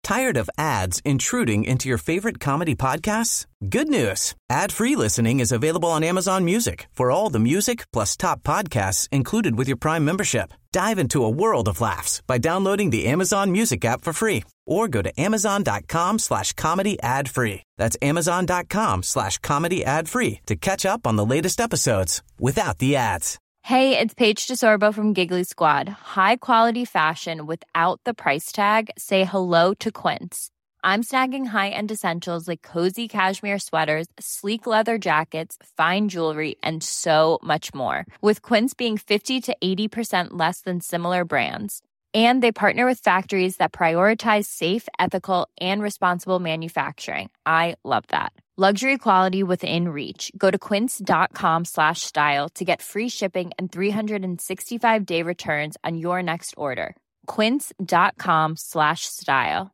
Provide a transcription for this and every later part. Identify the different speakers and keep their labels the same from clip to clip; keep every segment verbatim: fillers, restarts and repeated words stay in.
Speaker 1: Tired of ads intruding into your favorite comedy podcasts? Good news. Ad-free listening is available on Amazon Music for all the music plus top podcasts included with your Prime membership. Dive into a world of laughs by downloading the Amazon Music app for free or go to amazon.com slash comedy ad free. That's amazon.com slash comedy ad free to catch up on the latest episodes without the ads.
Speaker 2: Hey, it's Paige DeSorbo from Giggly Squad. High quality fashion without the price tag. Say hello to Quince. I'm snagging high-end essentials like cozy cashmere sweaters, sleek leather jackets, fine jewelry, and so much more. With Quince being fifty to eighty percent less than similar brands. And they partner with factories that prioritize safe, ethical, and responsible manufacturing. I love that. Luxury quality within reach. Go to quince.com slash style to get free shipping and three sixty-five day returns on your next order. Quince.com slash style.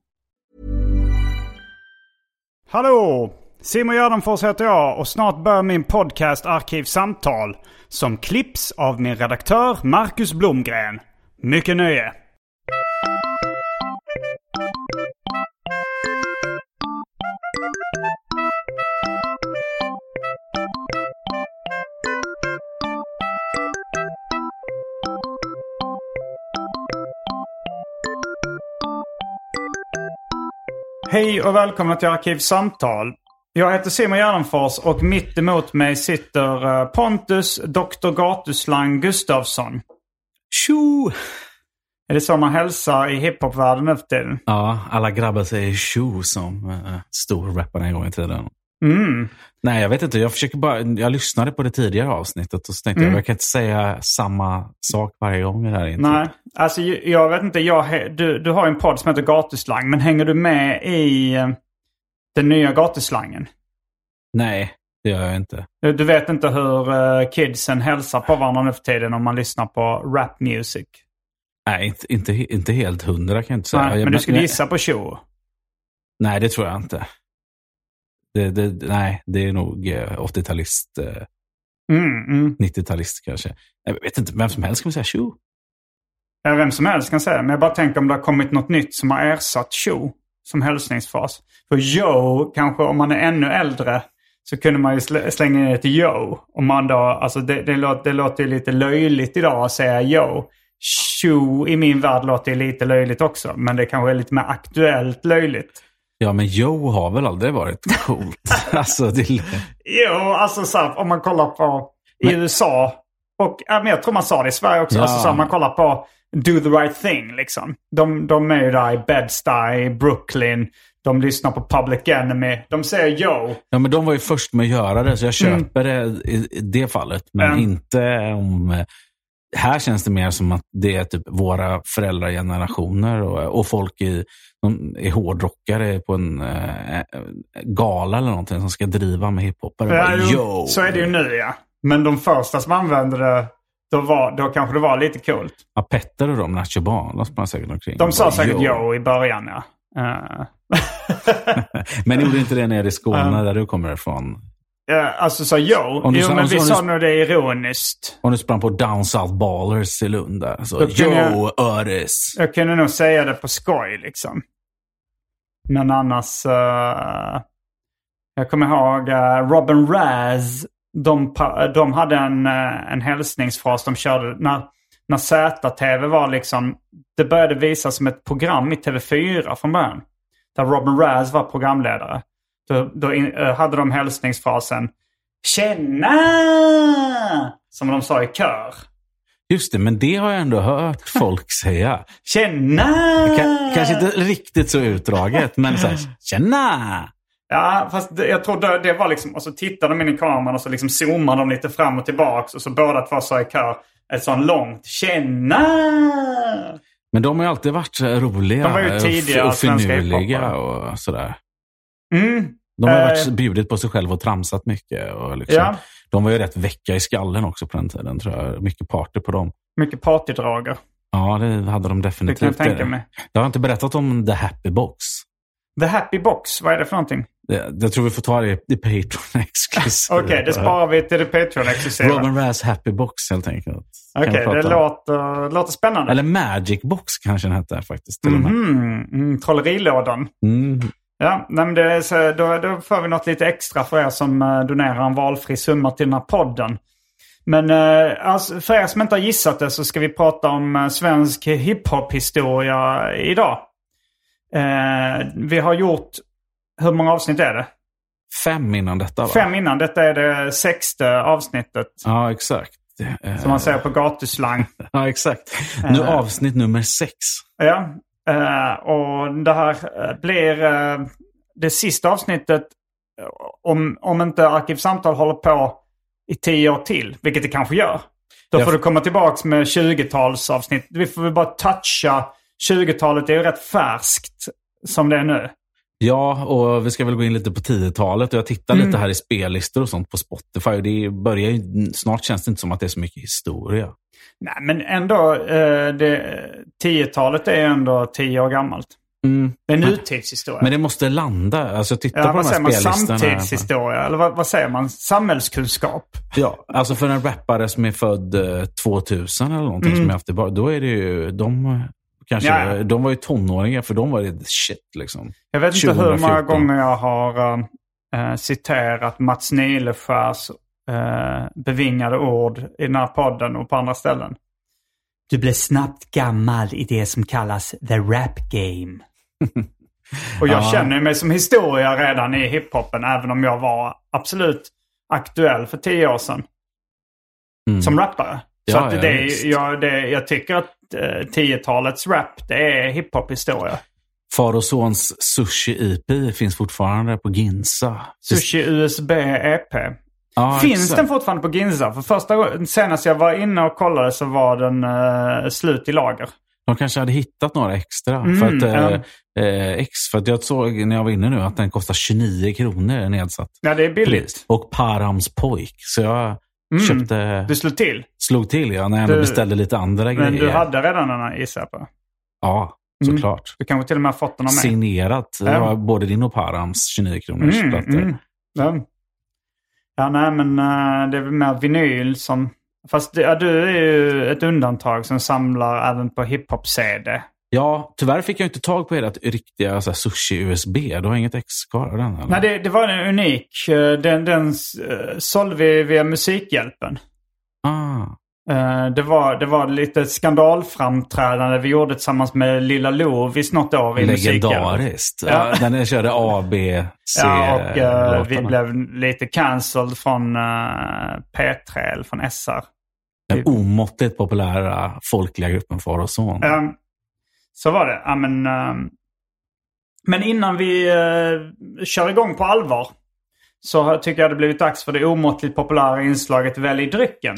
Speaker 3: Hallå! Simon Gärdenfors heter jag och snart börjar min podcast Arkivsamtal som klipps av min redaktör Marcus Blomgren. Mycket nöje! Hej och välkomna till Arkivsamtal. Jag heter Simon Gärdenfors och mitt emot mig sitter Pontus doktor Gatuslang Gustafsson.
Speaker 4: Tjo!
Speaker 3: Är det så man hälsar i hiphopvärlden efter tiden?
Speaker 4: Ja, alla grabbar säger tjo som uh, stor rappare en gång i tiden.
Speaker 3: Mm.
Speaker 4: Nej, jag vet inte. Jag försöker bara, jag lyssnade på det tidigare avsnittet och så tänkte mm. jag, jag kan inte säga samma sak varje gång i det här introt.
Speaker 3: Nej, alltså jag vet inte. Jag, du, du har en podd som heter Gatuslang, men hänger du med i uh, den nya gatuslangen?
Speaker 4: Nej, det gör jag inte.
Speaker 3: Du, du vet inte hur uh, kidsen hälsar på varandra nu för tiden om man lyssnar på rap music?
Speaker 4: Nej, inte, inte, inte helt hundra kan jag inte säga.
Speaker 3: Nej, men du skulle gissa på tjo?
Speaker 4: Nej, det tror jag inte. Det, det, nej, det är nog eh, åttiotalist, eh,
Speaker 3: mm, mm.
Speaker 4: nittiotalist kanske. Jag vet inte, vem som helst kan säga tjo.
Speaker 3: Ja, vem som helst kan säga. Men jag bara tänker om det har kommit något nytt som har ersatt tjo som hälsningsfras. För yo, kanske om man är ännu äldre så kunde man ju slänga ner till yo. Om man då, alltså det, det, låter, det låter lite löjligt idag att säga yo. Tjo i min värld låter lite löjligt också. Men det kanske är lite mer aktuellt löjligt.
Speaker 4: Ja, men yo har väl aldrig varit coolt. alltså, det...
Speaker 3: Jo, alltså så här, om man kollar på i men... U S A. Och men jag tror man sa det i Sverige också. Ja. Alltså så här, man kollar på Do the Right Thing liksom. De, de är ju där i Bed-Stuy, i Brooklyn. De lyssnar på Public Enemy. De säger yo.
Speaker 4: Ja, men de var ju först med att göra det. Så jag köper mm. det i det fallet. Men mm. inte om... Här känns det mer som att det är typ våra föräldragenerationer och, och folk i, de är hårdrockare på en äh, gala eller någonting som ska driva med hiphopare.
Speaker 3: Ja, jo, så är det ju nu, ja. Men de första som använde det, då, var, då kanske det var lite kul.
Speaker 4: Ja, Petter och de, Nacho Barn, de säkert omkring.
Speaker 3: De sa säkert yo i början, ja. Uh.
Speaker 4: Men gjorde inte det nere i Skåne uh. där du kommer ifrån?
Speaker 3: Ja, alltså så yo.
Speaker 4: Om du,
Speaker 3: jo,
Speaker 4: om,
Speaker 3: men
Speaker 4: om,
Speaker 3: vi
Speaker 4: om
Speaker 3: sa
Speaker 4: du,
Speaker 3: nog det ironiskt.
Speaker 4: Om du sprang på Down South Ballers i Lund där. Så, yo, jag, Öres.
Speaker 3: Jag kunde nog säga det på skoj liksom. Men annars... Uh, jag kommer ihåg uh, Robin Raz. De, de hade en, uh, en hälsningsfras de körde när, när Z T V var liksom... Det började visas som ett program i T V fyra från början. Där Robin Raz var programledare. Då, då in, uh, hade de hälsningsfrasen Tjena! Som de sa i kör.
Speaker 4: Just det, men det har jag ändå hört folk säga.
Speaker 3: Tjena!
Speaker 4: K- kanske inte riktigt så utdraget, men så här, tjena!
Speaker 3: Ja, fast det, jag tror det, det var liksom, och så tittade de in i kameran och så liksom zoomade de lite fram och tillbaks och så båda två sa i kör ett sånt långt Tjena!
Speaker 4: Men de har ju alltid varit roliga
Speaker 3: de var ju tidiga
Speaker 4: och finurliga och sådär.
Speaker 3: Mm.
Speaker 4: De har varit bjudit på sig själv och tramsat mycket. Och liksom, ja. De var ju rätt vecka i skallen också på den tiden, tror jag. Mycket party på dem.
Speaker 3: Mycket partydrager.
Speaker 4: Ja, det hade de definitivt.
Speaker 3: Det kan jag tänka mig.
Speaker 4: Jag har inte berättat om The Happy Box.
Speaker 3: The Happy Box, vad är det för någonting?
Speaker 4: Det, jag tror vi får ta det i Patreon-exklusiv.
Speaker 3: Okej, okay, det sparar vi till det Patreon-exklusiva.
Speaker 4: Robin Razz Happy Box helt enkelt.
Speaker 3: Okej, okay, det låter, låter spännande.
Speaker 4: Eller Magic Box kanske den heter faktiskt. Till
Speaker 3: mm-hmm. mm, trollerilådan.
Speaker 4: Mm.
Speaker 3: Ja, men det är så, då, då får vi något lite extra för er som uh, donerar en valfri summa till den här podden. Men uh, alltså, för er som inte har gissat det så ska vi prata om uh, svensk hiphop-historia idag. Uh, vi har gjort, hur många avsnitt är det?
Speaker 4: Fem innan detta va?
Speaker 3: Fem innan, detta är det sexte avsnittet.
Speaker 4: Ja, exakt. Uh,
Speaker 3: som man säger på gatuslang.
Speaker 4: Ja, exakt. Nu uh, avsnitt nummer sex.
Speaker 3: Ja. Uh, och det här uh, blir uh, det sista avsnittet uh, om, om inte Arkivsamtal håller på i tio år till, vilket det kanske gör. Då får ja. du komma tillbaka med tjugo-tals avsnitt. Vi får väl bara toucha. tjugotalet är ju rätt färskt som det är nu.
Speaker 4: Ja, och vi ska väl gå in lite på tiotalet. Och jag tittar mm. lite här i spellistor och sånt på Spotify. Och det börjar ju, snart känns det inte som att det är så mycket historia.
Speaker 3: Nej, men ändå, eh, det, tiotalet är ändå tio år gammalt. Mm. Det är nutidshistoria.
Speaker 4: Men det måste landa. Alltså titta
Speaker 3: ja,
Speaker 4: på
Speaker 3: vad
Speaker 4: de här
Speaker 3: säger man?
Speaker 4: spellistorna.
Speaker 3: Samtidshistoria, eller vad, vad säger man? Samhällskunskap.
Speaker 4: Ja, alltså för en rappare som är född eh, tvåtusen eller någonting mm. som jag haft i bar, då är det ju, de kanske, ja. de var ju tonåringar, för de var det shit liksom.
Speaker 3: Jag vet inte hur många gånger jag har äh, citerat Mats Nileskärs äh, bevingade ord i den här podden och på andra ställen. Du blev snabbt gammal i det som kallas the rap game. Och jag ja. känner mig som historia redan i hiphopen, även om jag var absolut aktuell för tio år sedan. Mm. Som rappare. Så ja, att det, ja, jag, det, jag tycker att eh, tiotalets rap, det är hiphop-historia.
Speaker 4: Far och Sons Sushi-E P finns fortfarande på Ginza.
Speaker 3: Sushi U S B-E P.
Speaker 4: Ja,
Speaker 3: finns
Speaker 4: exakt.
Speaker 3: Den fortfarande på Ginza? För första gången, senast jag var inne och kollade så var den eh, slut i lager.
Speaker 4: De kanske hade hittat några extra.
Speaker 3: Mm,
Speaker 4: för, att,
Speaker 3: ja.
Speaker 4: eh, ex, för att jag såg när jag var inne nu att den kostar tjugonio kronor nedsatt.
Speaker 3: Ja, det är billigt.
Speaker 4: Pris. Och Params pojk. Så jag mm. köpte...
Speaker 3: Du slog till?
Speaker 4: Slog till, ja. När jag du, beställde lite andra
Speaker 3: men
Speaker 4: grejer.
Speaker 3: Men du hade redan den här, gissar på?
Speaker 4: Ja, såklart. Mm.
Speaker 3: Du kanske till och med har fått den av mig.
Speaker 4: Signerat. Det
Speaker 3: ja.
Speaker 4: var både din och Params tjugonio kronors
Speaker 3: mm,
Speaker 4: plattor. Mm.
Speaker 3: Ja. ja, nej men uh, det är väl mer vinyl som... Fast ja, du är ju ett undantag som samlar även på hiphop-C D.
Speaker 4: Ja, tyvärr fick jag inte tag på ert riktiga så här, sushi-U S B. Du har inget ex kvar av den? Eller?
Speaker 3: Nej, det, det var en unik. Den, den uh, sålde vi via Musikhjälpen.
Speaker 4: Ah.
Speaker 3: Uh, det, var, det var lite skandalframträdande vi gjorde tillsammans med Lilla Lovis något år i Musikhjälpen.
Speaker 4: Legendariskt. Ja. Ja, den körde A, B, C.
Speaker 3: Ja, och uh, vi blev lite cancelled från uh, P tre eller från S R.
Speaker 4: Den omåttligt populära folkliga gruppen Far och Son.
Speaker 3: Um, så var det. Ja, men, um, men innan vi uh, kör igång på allvar så tycker jag det blivit dags för det omåttligt populära inslaget Välj drycken.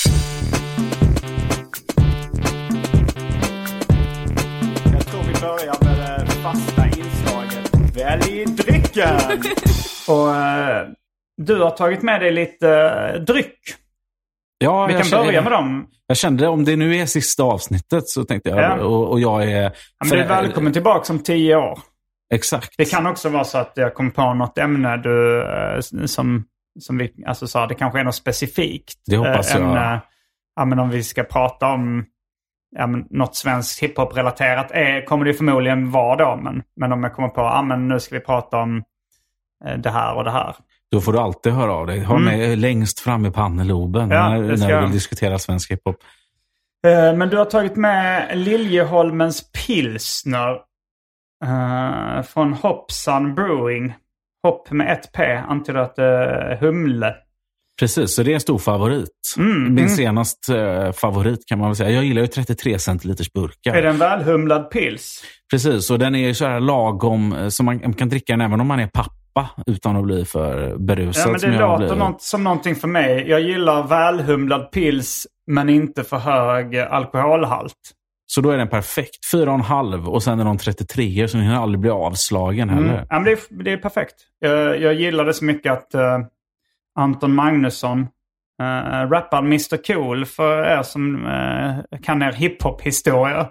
Speaker 3: Jag tror vi börjar med det fasta inslaget Välj drycken. Och uh, du har tagit med dig lite uh, dryck.
Speaker 4: Ja,
Speaker 3: vi kan
Speaker 4: kände,
Speaker 3: börja med dem.
Speaker 4: Jag kände, om det nu är sista avsnittet så tänkte jag, ja. och, och jag är...
Speaker 3: Ja, men du är välkommen tillbaka om tio år.
Speaker 4: Exakt.
Speaker 3: Det kan också vara så att jag kom på något ämne du, som, som vi alltså sa, det kanske är något specifikt.
Speaker 4: Det hoppas jag.
Speaker 3: Ämne, ja, men om vi ska prata om ja, men något svenskt hiphop-relaterat är, kommer det förmodligen vara då. Men, men om jag kommer på, ja men nu ska vi prata om det här och det här.
Speaker 4: Då får du alltid höra av dig. Ha mm. mig längst fram i panneloben ja, när, när du vill diskutera svensk hiphop.
Speaker 3: Uh, men du har tagit med Liljeholmens pilsner uh, från Hoppsan Brewing. Hopp med ett P, antyder att uh, humle.
Speaker 4: Precis, så det är en stor favorit. Mm, Min mm. senaste uh, favorit kan man väl säga. Jag gillar ju trettiotre centiliters burkar.
Speaker 3: Är det en välhumlad pils?
Speaker 4: Precis, och den är så här lagom så man kan dricka den även om man är pappa. Utan att bli för berusad.
Speaker 3: Ja, men det låter blir... något, som någonting för mig. Jag gillar välhumlad pils men inte för hög alkoholhalt.
Speaker 4: Så då är den perfekt. Fyra och en halv och sen är de trettiotre så den aldrig blir avslagen heller.
Speaker 3: Mm. Ja, men det, är, det är perfekt. Jag, jag gillar det så mycket att uh, Anton Magnusson uh, rappar mister Cool för er som uh, kan er hiphop-historia.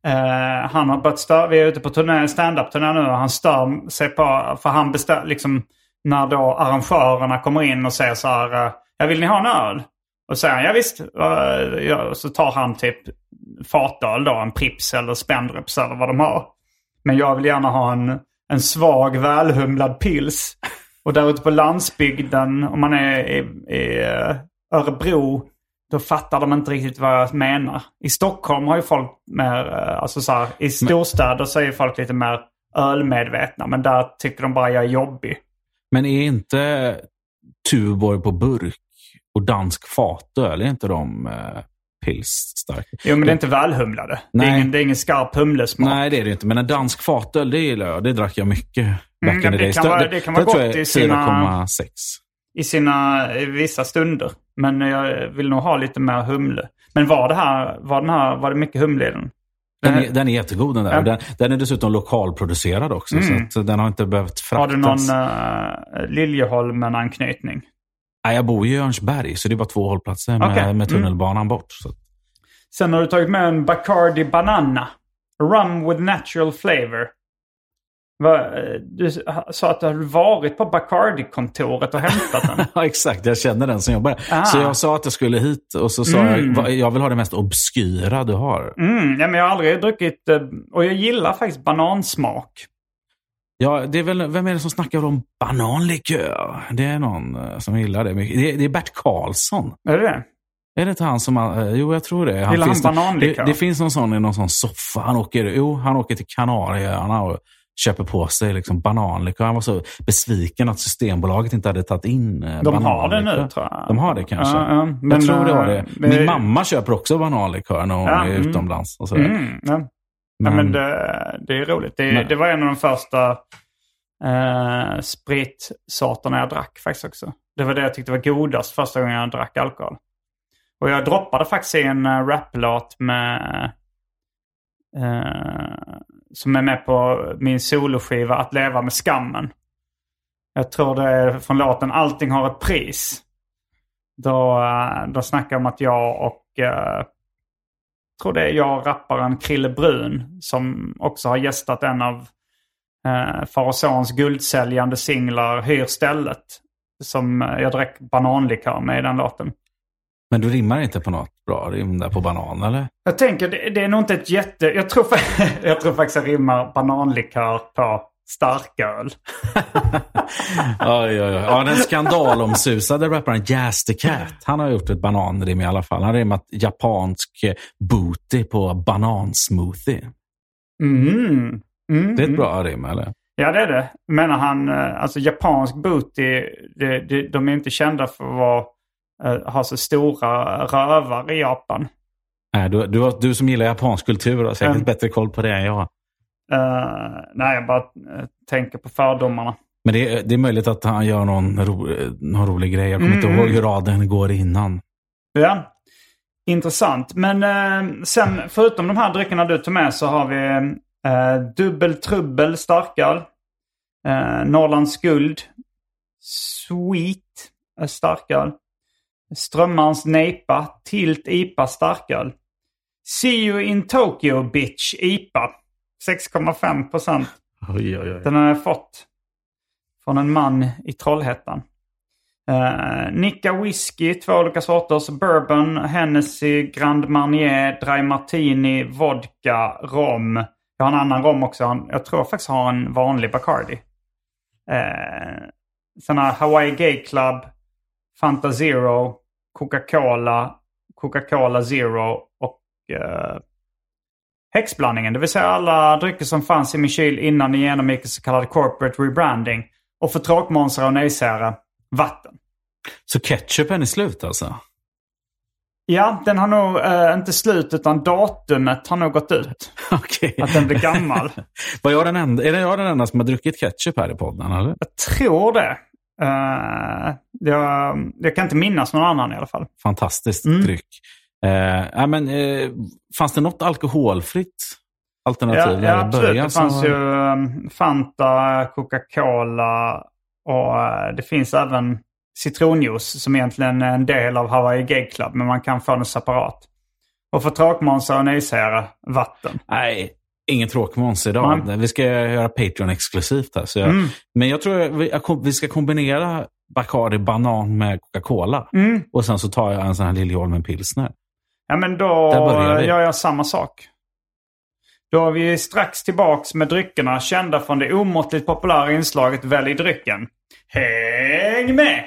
Speaker 3: Uh, han har börjat stö- vi är ute på turné, stand-up-turné nu och han stör sig på, för han bestämmer liksom, när då arrangörerna kommer in och säger så här, uh, jag vill ni ha en öl? Och säger han, ja visst. Uh, ja, så tar han typ fatöl då, en Prips eller Spendrups eller vad de har. Men jag vill gärna ha en, en svag, välhumlad pils. Och där ute på landsbygden, om man är i, i Örebro, då fattar de inte riktigt vad jag menar. I Stockholm har ju folk mer, alltså så här, i storstäder så är folk lite mer ölmedvetna. Men där tycker de bara jag är jobbig.
Speaker 4: Men är inte Tuborg på burk och dansk fatöl, är inte de eh, pilsstarka?
Speaker 3: Jo, men det är inte välhumlade. Det är, ingen, det är ingen skarp humlesmak.
Speaker 4: Nej, det är det inte. Men en dansk fatöl, det gillar jag. Det drack jag mycket.
Speaker 3: Mm, det, det, kan vara, det kan vara gott i sina...
Speaker 4: fyra komma sex.
Speaker 3: I sina i vissa stunder. Men jag vill nog ha lite mer humle. Men var det här, var den här, var det mycket humle i den?
Speaker 4: Den är, den är jättegod den där. Ja. Den, den är dessutom lokalproducerad också. Mm. Så att den har inte behövt fraktas.
Speaker 3: Har du någon uh, Liljeholmen-anknytning?
Speaker 4: Nej, jag bor i Örnsberg. Så det är bara två hållplatser med, okay. med tunnelbanan mm. bort. Så.
Speaker 3: Sen har du tagit med en Bacardi Banana. Rum with natural flavor. Du sa att du hade varit på Bacardi-kontoret och hämtat den.
Speaker 4: Ja, exakt. Jag känner den som jobbar där. Så jag sa att jag skulle hit och så sa mm. jag jag vill ha det mest obskyra du har.
Speaker 3: Mm, ja, men jag har aldrig druckit, och jag gillar faktiskt banansmak.
Speaker 4: Ja, det är väl, vem är det som snackar om bananlikör? Det är någon som gillar det mycket. Det är, det är Bert Karlsson.
Speaker 3: Är det det?
Speaker 4: Är det inte han som... Jo, jag tror det. Han
Speaker 3: Gillar
Speaker 4: finns
Speaker 3: han bananlikör?
Speaker 4: Det, det finns någon sån i någon sån soffa. Han åker, jo, han åker till Kanarieöarna och köper på sig liksom bananlikör. Han var så besviken att Systembolaget inte hade tagit in
Speaker 3: De bananlikör. Har det nu, tror jag.
Speaker 4: De har det kanske.
Speaker 3: Ja, ja, men,
Speaker 4: jag tror det har det. Min
Speaker 3: men,
Speaker 4: mamma köper också bananlikör när hon ja, är
Speaker 3: mm,
Speaker 4: utomlands. Och sådär.
Speaker 3: Mm, ja. Men, ja, men det, det är roligt. Det, det var en av de första eh, spritsorterna jag drack faktiskt också. Det var det jag tyckte var godast första gången jag drack alkohol. Och jag droppade faktiskt i en uh, raplåt med... Uh, som är med på min soloskiva Att leva med skammen. Jag tror det är från låten Allting har ett pris. Då, uh, då snackar om att jag och... Uh, tror det är jag och rapparen Krille Brun som också har gästat en av uh, Farosons guldsäljande singlar Hyr stället. Som jag drack bananlikör med i den låten.
Speaker 4: Men du rimmar inte på något bra rim där på banan, eller?
Speaker 3: Jag tänker, det, det är nog inte ett jätte... Jag tror, jag tror faktiskt jag rimmar bananlikör på starköl.
Speaker 4: oj, oj, oj. Ja, den skandalomsusade rapparen Jazz the Cat. Han har gjort ett bananrim i alla fall. Han har rimmat japansk booty på banansmoothie. Mm. Mm. Det är ett bra rim, eller?
Speaker 3: Ja, det är det. Menar han, alltså japansk booty, det, det, de är inte kända för att vara... har så stora rövar i Japan.
Speaker 4: Nej, du, du, du som gillar japansk kultur har säkert mm. bättre koll på det än jag.
Speaker 3: Uh, nej, jag bara uh, tänker på fördomarna.
Speaker 4: Men det är, det är möjligt att han gör någon, ro, någon rolig grej. Jag kommer mm. inte ihåg hur raden går innan.
Speaker 3: Ja, intressant. Men uh, sen, förutom de här dryckerna du tog med så har vi uh, dubbel trubbel starköl. Uh, Norrlands guld. Sweet starköl. Strömmarns Neipa, Tilt I P A starköl. See you in Tokyo bitch I P A. sex komma fem procent.
Speaker 4: Oj, oj, oj.
Speaker 3: Den har jag fått från en man i Trollhättan. Uh, Nicka whisky, två olika sorters. Bourbon, Hennessy, Grand Marnier, Dry Martini, vodka, rom. Jag har en annan rom också. Jag tror jag faktiskt har en vanlig Bacardi. Uh, Sen har Hawaii Gay Club, Fanta Zero, Coca-Cola, Coca-Cola Zero och uh, häxblandningen. Det vill säga alla drycker som fanns i min kyl innan ni genomgick så kallad corporate rebranding. Och för tråkmånsar och nejsära, vatten.
Speaker 4: Så ketchupen är slut alltså?
Speaker 3: Ja, den har nog uh, inte slut utan datumet har nog gått ut.
Speaker 4: Okay.
Speaker 3: Att den blir gammal.
Speaker 4: Var jag den enda, är det jag den enda som har druckit ketchup här i podden? Eller?
Speaker 3: Jag tror det. Uh, jag, jag kan inte minnas någon annan i alla fall.
Speaker 4: Fantastiskt mm. dryck. Uh, ja, men, uh, fanns det något alkoholfritt alternativ?
Speaker 3: Ja, ja absolut. Det fanns var... ju um, Fanta, Coca-Cola och uh, det finns även citronjuice som egentligen är en del av Hawaii Gay Club, men man kan få den separat. Och för tråkmånsar och nejsägare, vatten.
Speaker 4: Nej, ingen tråkmåns idag. Mm. Vi ska göra Patreon-exklusivt här. Så jag, mm. Men jag tror vi, vi ska kombinera Bacardi banan med Coca-Cola. Mm. Och sen så tar jag en sån här Liljeholmen pilsner.
Speaker 3: Ja, men då gör jag samma sak. Då är vi strax tillbaks med dryckerna kända från det omåttligt populära inslaget Välj drycken. Häng med!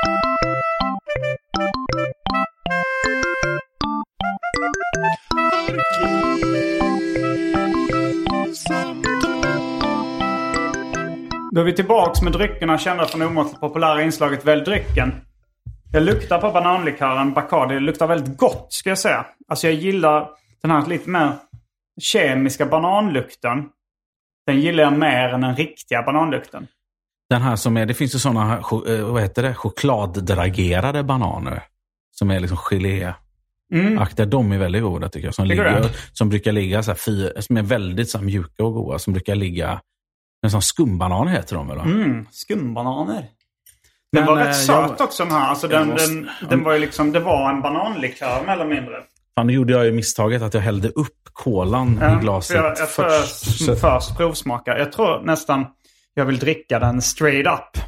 Speaker 3: Då är vi tillbaks med dryckerna kända från det omåttligt populära inslaget Välj drycken. Jag luktar på bananlikören Bacardi. Det luktar väldigt gott, ska jag säga. Alltså jag gillar den här lite mer kemiska bananlukten. Den gillar jag mer än den riktiga bananlukten.
Speaker 4: Den här som är, det finns ju sådana, vad heter det, chokladdragerade bananer. Som är liksom gelé. Mm. Akta, de är väldigt goda tycker jag. Som, ligger, som brukar ligga så här, fyra, som är väldigt så här, mjuka och goda. Som brukar ligga, en sån skumbananer heter de väl?
Speaker 3: Mm, skumbananer. Den var rätt söt jag, också den här. Alltså den, måste, den, den var ju liksom, det var en bananlikör mer eller mindre.
Speaker 4: Fan, nu gjorde jag ju misstaget att jag hällde upp kolan ja, i glaset.
Speaker 3: Jag, jag först, först, först provsmaka. Jag tror nästan jag vill dricka den straight up.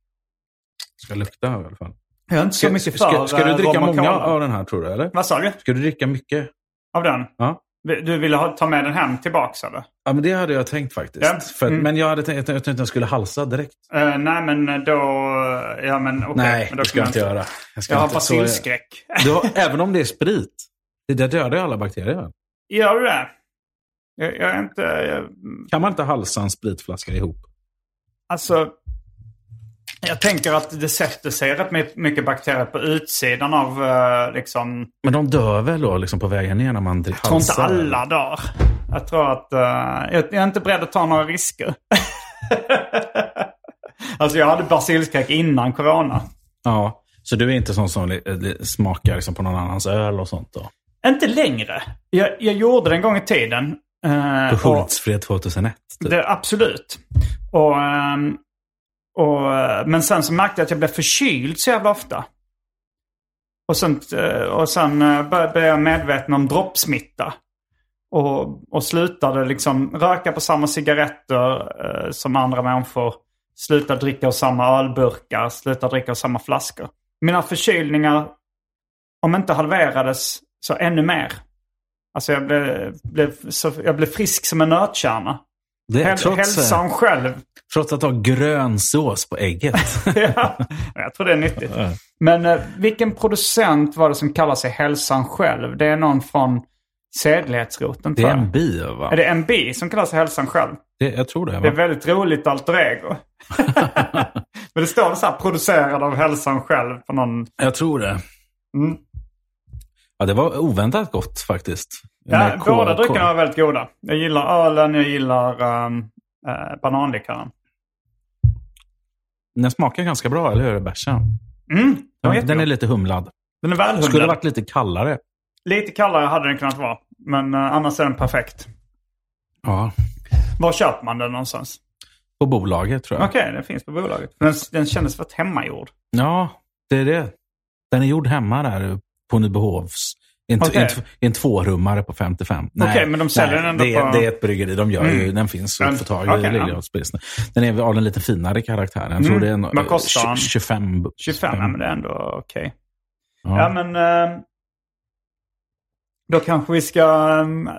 Speaker 4: Ska lukta i alla fall.
Speaker 3: Jag är inte så
Speaker 4: ska,
Speaker 3: mycket
Speaker 4: för
Speaker 3: ska,
Speaker 4: ska du dricka många av den här tror du, eller?
Speaker 3: Vad sa du?
Speaker 4: Ska du dricka mycket?
Speaker 3: Av den?
Speaker 4: Ja.
Speaker 3: Du ville ha, ta med den hem tillbaks eller?
Speaker 4: Ja, men det hade jag tänkt faktiskt. Ja. För, mm. Men jag hade tänkt att jag skulle halsa direkt.
Speaker 3: Uh, nej, men då... Ja, men okay.
Speaker 4: Nej,
Speaker 3: men då
Speaker 4: det ska jag inte göra.
Speaker 3: Jag, ska jag inte, har basilskräck.
Speaker 4: Jag, även om det är sprit. Det där dödar ju alla bakterier.
Speaker 3: Gör du det? Jag, jag är inte... Jag...
Speaker 4: Kan man inte halsa en spritflaska ihop?
Speaker 3: Alltså... Jag tänker att det sätter sig rätt mycket bakterier på utsidan av uh, liksom...
Speaker 4: Men de dör väl då liksom på vägen ner när man halsar?
Speaker 3: Jag tror inte alla dör. Jag tror att... Uh, jag, jag är inte beredd att ta några risker. Alltså jag hade basilskräck innan corona.
Speaker 4: Ja, så du är inte sån som smakar liksom på någon annans öl och sånt då?
Speaker 3: Inte längre. Jag, jag gjorde det en gång i tiden.
Speaker 4: Uh, på Hultsfred tjugohundraett? Typ.
Speaker 3: Det, absolut. Och... Um, Och, men sen så märkte jag att jag blev förkyld så jävla ofta. Och sen, och sen började jag medveten om droppsmitta. Och, och slutade liksom röka på samma cigaretter eh, som andra människor. Slutade dricka av samma ölburkar. Slutade dricka av samma flaskor. Mina förkylningar, om inte halverades, så ännu mer. Alltså jag blev, blev, så, jag blev frisk som en nötkärna.
Speaker 4: Det är trots,
Speaker 3: hälsan själv.
Speaker 4: Trots att ha grön sås på ägget.
Speaker 3: Ja, jag tror det är nyttigt. Men eh, vilken producent var det som kallar sig hälsan själv? Det är någon från sedlighetsroten.
Speaker 4: Det är en bi, va?
Speaker 3: Är det en bi som kallar sig hälsan själv?
Speaker 4: Det, jag tror det, va?
Speaker 3: Det är väldigt roligt alter ego. Men det står så här producerad av hälsan själv på någon...
Speaker 4: Jag tror det. Mm. Ja, det var oväntat gott faktiskt.
Speaker 3: Ja, K- båda K- dryckerna var väldigt goda. Jag gillar ölen, jag gillar um, uh, bananlikören.
Speaker 4: Den smakar ganska bra, eller hur, bärsen?
Speaker 3: Mm,
Speaker 4: ja, den är lite humlad.
Speaker 3: Den är väl humlad.
Speaker 4: Skulle varit lite kallare.
Speaker 3: Lite kallare hade den kunnat vara. Men uh, annars är den perfekt.
Speaker 4: Ja.
Speaker 3: Var köper man den någonstans?
Speaker 4: På bolaget, tror jag.
Speaker 3: Okej, okay, den finns på bolaget. Den, den kändes för ett hemmagjord.
Speaker 4: Ja, det är det. Den är gjord hemma där på Nybehovs. En, okay. en, en tvårummare på femtiofem.
Speaker 3: Okej, okay, men de säljer nej, den ändå
Speaker 4: det,
Speaker 3: på...
Speaker 4: Det är ett bryggeri. De gör mm. ju, den finns att få tag i okay, Liljeholmsprisen. Den är av den lite finare karaktären. Jag tror mm. det är en,
Speaker 3: vad kostar den?
Speaker 4: tjugofem.
Speaker 3: tjugofem, ja, men det är ändå okej. Okay. Ja. ja, men... Uh, då kanske vi ska uh,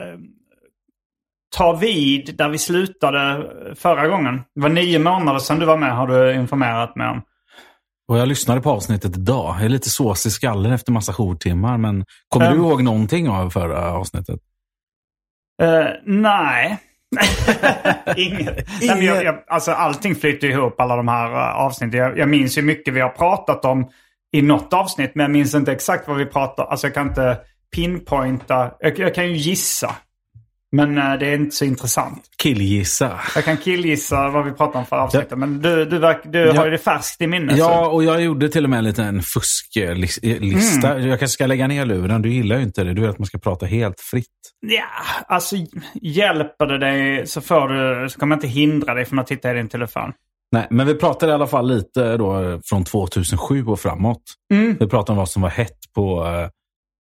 Speaker 3: ta vid där vi slutade förra gången. Det var nio månader sedan du var med, har du informerat mig om.
Speaker 4: Och jag lyssnade på avsnittet idag. Jag är lite sås i skallen efter massa jourtimmar. Men kommer um, du ihåg någonting av förra avsnittet?
Speaker 3: Uh, nej. Inget. Nej, jag, jag, alltså allting flyter ihop, alla de här uh, avsnitten. Jag, jag minns ju mycket vi har pratat om i något avsnitt. Men jag minns inte exakt vad vi pratar. Alltså jag kan inte pinpointa. Jag, jag kan ju gissa. Men uh, det är inte så intressant.
Speaker 4: Killgissa.
Speaker 3: Jag kan killgissa vad vi pratar om för avsnittet. Ja. Men du, du, verk, du ja. har ju det färskt i minnet.
Speaker 4: Ja,
Speaker 3: så.
Speaker 4: Och jag gjorde till och med en liten fusklista. Mm. Jag kanske ska lägga ner luren. Du gillar ju inte det. Du vill att man ska prata helt fritt.
Speaker 3: Ja, alltså hjälper det dig så, får du, så kommer jag inte hindra dig från att titta i din telefon.
Speaker 4: Nej, men vi pratade i alla fall lite då från två tusen sju och framåt. Mm. Vi pratade om vad som var hett på...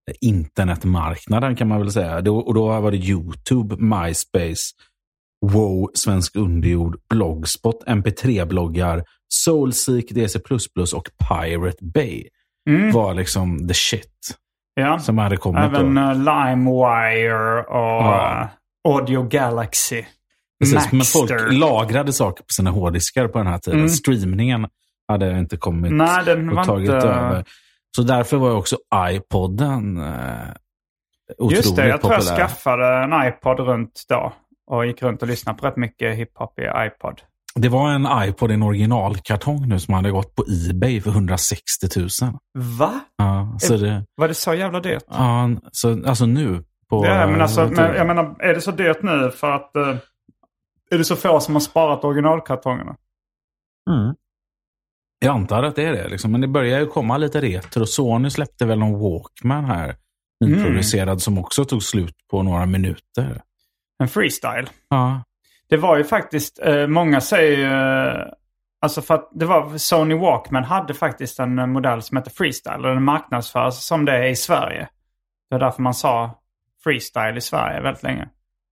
Speaker 4: internetmarknaden kan man väl säga. Då, och då var det YouTube, MySpace, Wow, Svensk Underjord, Blogspot, M P tre-bloggar, Soulseek, D C plus plus och Pirate Bay mm. var liksom the shit
Speaker 3: ja.
Speaker 4: som hade kommit.
Speaker 3: Även
Speaker 4: då.
Speaker 3: LimeWire och ja. Audio Galaxy.
Speaker 4: Precis, men folk lagrade saker på sina hårddiskar på den här tiden. Mm. Streamningen hade inte kommit
Speaker 3: Nej, den
Speaker 4: och tagit
Speaker 3: inte...
Speaker 4: över. Så därför var också iPodden eh, otroligt
Speaker 3: Just det, jag
Speaker 4: populär.
Speaker 3: tror jag skaffade en iPod runt då. Och gick runt och lyssnade på rätt mycket hiphop i iPod.
Speaker 4: Det var en iPod i en originalkartong nu som hade gått på eBay för hundrasextio tusen.
Speaker 3: Va?
Speaker 4: Ja, så
Speaker 3: är,
Speaker 4: det,
Speaker 3: var det så jävla dyrt?
Speaker 4: Ja, så, alltså nu. På,
Speaker 3: ja, men alltså, men, jag menar, är det så dyrt nu för att... Uh, är det så få som har sparat originalkartongerna?
Speaker 4: Mm. Jag antar att det är det. Liksom. Men det börjar ju komma lite retro. Sony släppte väl någon Walkman här. Nyproducerad mm. som också tog slut på några minuter.
Speaker 3: En freestyle.
Speaker 4: Ja.
Speaker 3: Det var ju faktiskt, eh, många säger eh, alltså för att det var Sony Walkman hade faktiskt en modell som heter freestyle och den marknadsförs som det är i Sverige. Det är därför man sa freestyle i Sverige väldigt länge.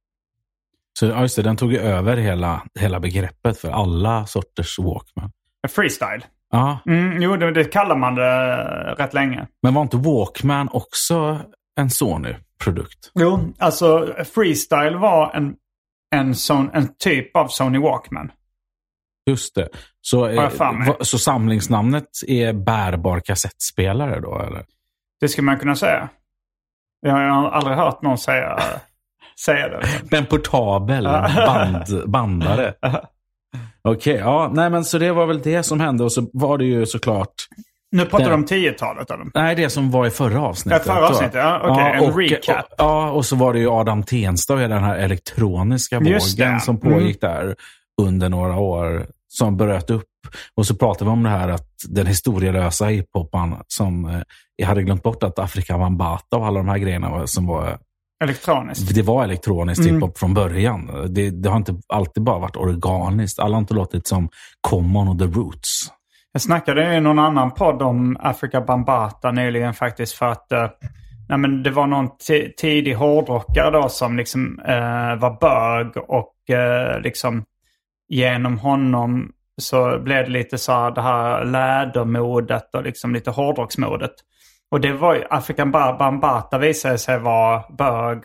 Speaker 4: Så ja, just det, den tog ju över hela, hela begreppet för alla sorters Walkman.
Speaker 3: Freestyle?
Speaker 4: Ja.
Speaker 3: Mm, jo, det, det kallar man det rätt länge.
Speaker 4: Men var inte Walkman också en Sony-produkt?
Speaker 3: Jo, alltså freestyle var en, en, son, en typ av Sony Walkman.
Speaker 4: Just det. Så, eh, så samlingsnamnet är bärbar kassettspelare då, eller? Det
Speaker 3: skulle man kunna säga. Jag har aldrig hört någon säga, säga det.
Speaker 4: En portabel band, bandare. Okej, okay, ja, nej men så det var väl det som hände och så var det ju såklart...
Speaker 3: Nu pratar du om tiotalet eller?
Speaker 4: Nej, det som var i förra avsnittet.
Speaker 3: Ja, förra avsnittet, ja, okej, okay,
Speaker 4: ja,
Speaker 3: en recap.
Speaker 4: Och, ja, och så var det ju Adam Tensta och den här elektroniska vågen som pågick mm. där under några år som bröt upp. Och så pratade vi om det här att den historielösa hiphopan som eh, jag hade glömt bort att Afrika Bambaataa och alla de här grejerna som var...
Speaker 3: Elektroniskt.
Speaker 4: Det var elektroniskt
Speaker 3: mm.
Speaker 4: hiphop från början. Det, det har inte alltid bara varit organiskt. Alla har inte låtit som Common och The Roots.
Speaker 3: Jag snackade i någon annan podd om Afrika Bambaataa nyligen faktiskt för att eh, nej men det var någon t- tidig hårdrockare då som liksom eh, var bög och eh, liksom genom honom så blev det lite så här det här lädermodet och liksom lite hårdrocksmodet. Och det var ju Afrika Bambaataa visade sig vara bög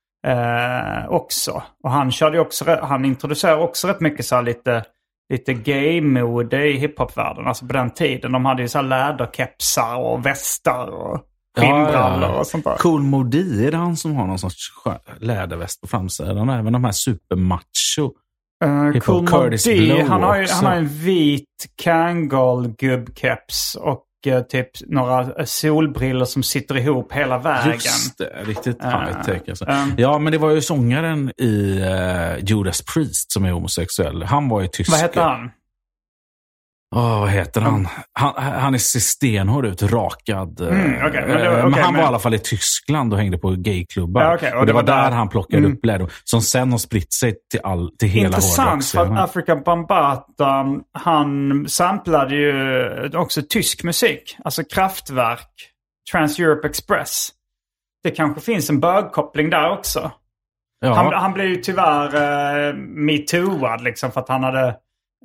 Speaker 3: eh, också. Och han körde också, han introducerade också rätt mycket så här lite lite gay-mode i hiphop-världen. Alltså på den tiden. De hade ju så här läderkepsar och västar och skinnbrallor ja, ja. och sånt där.
Speaker 4: Cool Modi, är det han som har någon sorts läderväst på framsidan? Även de här supermacho.
Speaker 3: Uh, cool Modi, han har ju han har en vit Kangol-gubbkeps och uh, typ några solbrillor som sitter ihop hela vägen.
Speaker 4: Just det, riktigt uh, high-tech alltså.
Speaker 3: um,
Speaker 4: Ja, men det var ju sångaren i uh, Judas Priest som är homosexuell. Han var ju tysk.
Speaker 3: Vad heter han?
Speaker 4: Åh, oh, vad heter han? han? Han är stenhård ut, rakad.
Speaker 3: Mm, okay, men, det,
Speaker 4: okay,
Speaker 3: men han
Speaker 4: men...
Speaker 3: var
Speaker 4: i alla fall i Tyskland och hängde på gayklubbar.
Speaker 3: Ja, okay, och,
Speaker 4: och det,
Speaker 3: det
Speaker 4: var
Speaker 3: var
Speaker 4: där
Speaker 3: där
Speaker 4: han plockade mm. upp läder som sen har spritt sig till, all, till hela hårdrockscenen.
Speaker 3: Intressant, för att Afrika Bambaataa, han samplade ju också tysk musik. Alltså Kraftwerk, Trans-Europe Express. Det kanske finns en bögkoppling där också. Ja. Han, han blev ju tyvärr uh, metooad liksom för att han hade...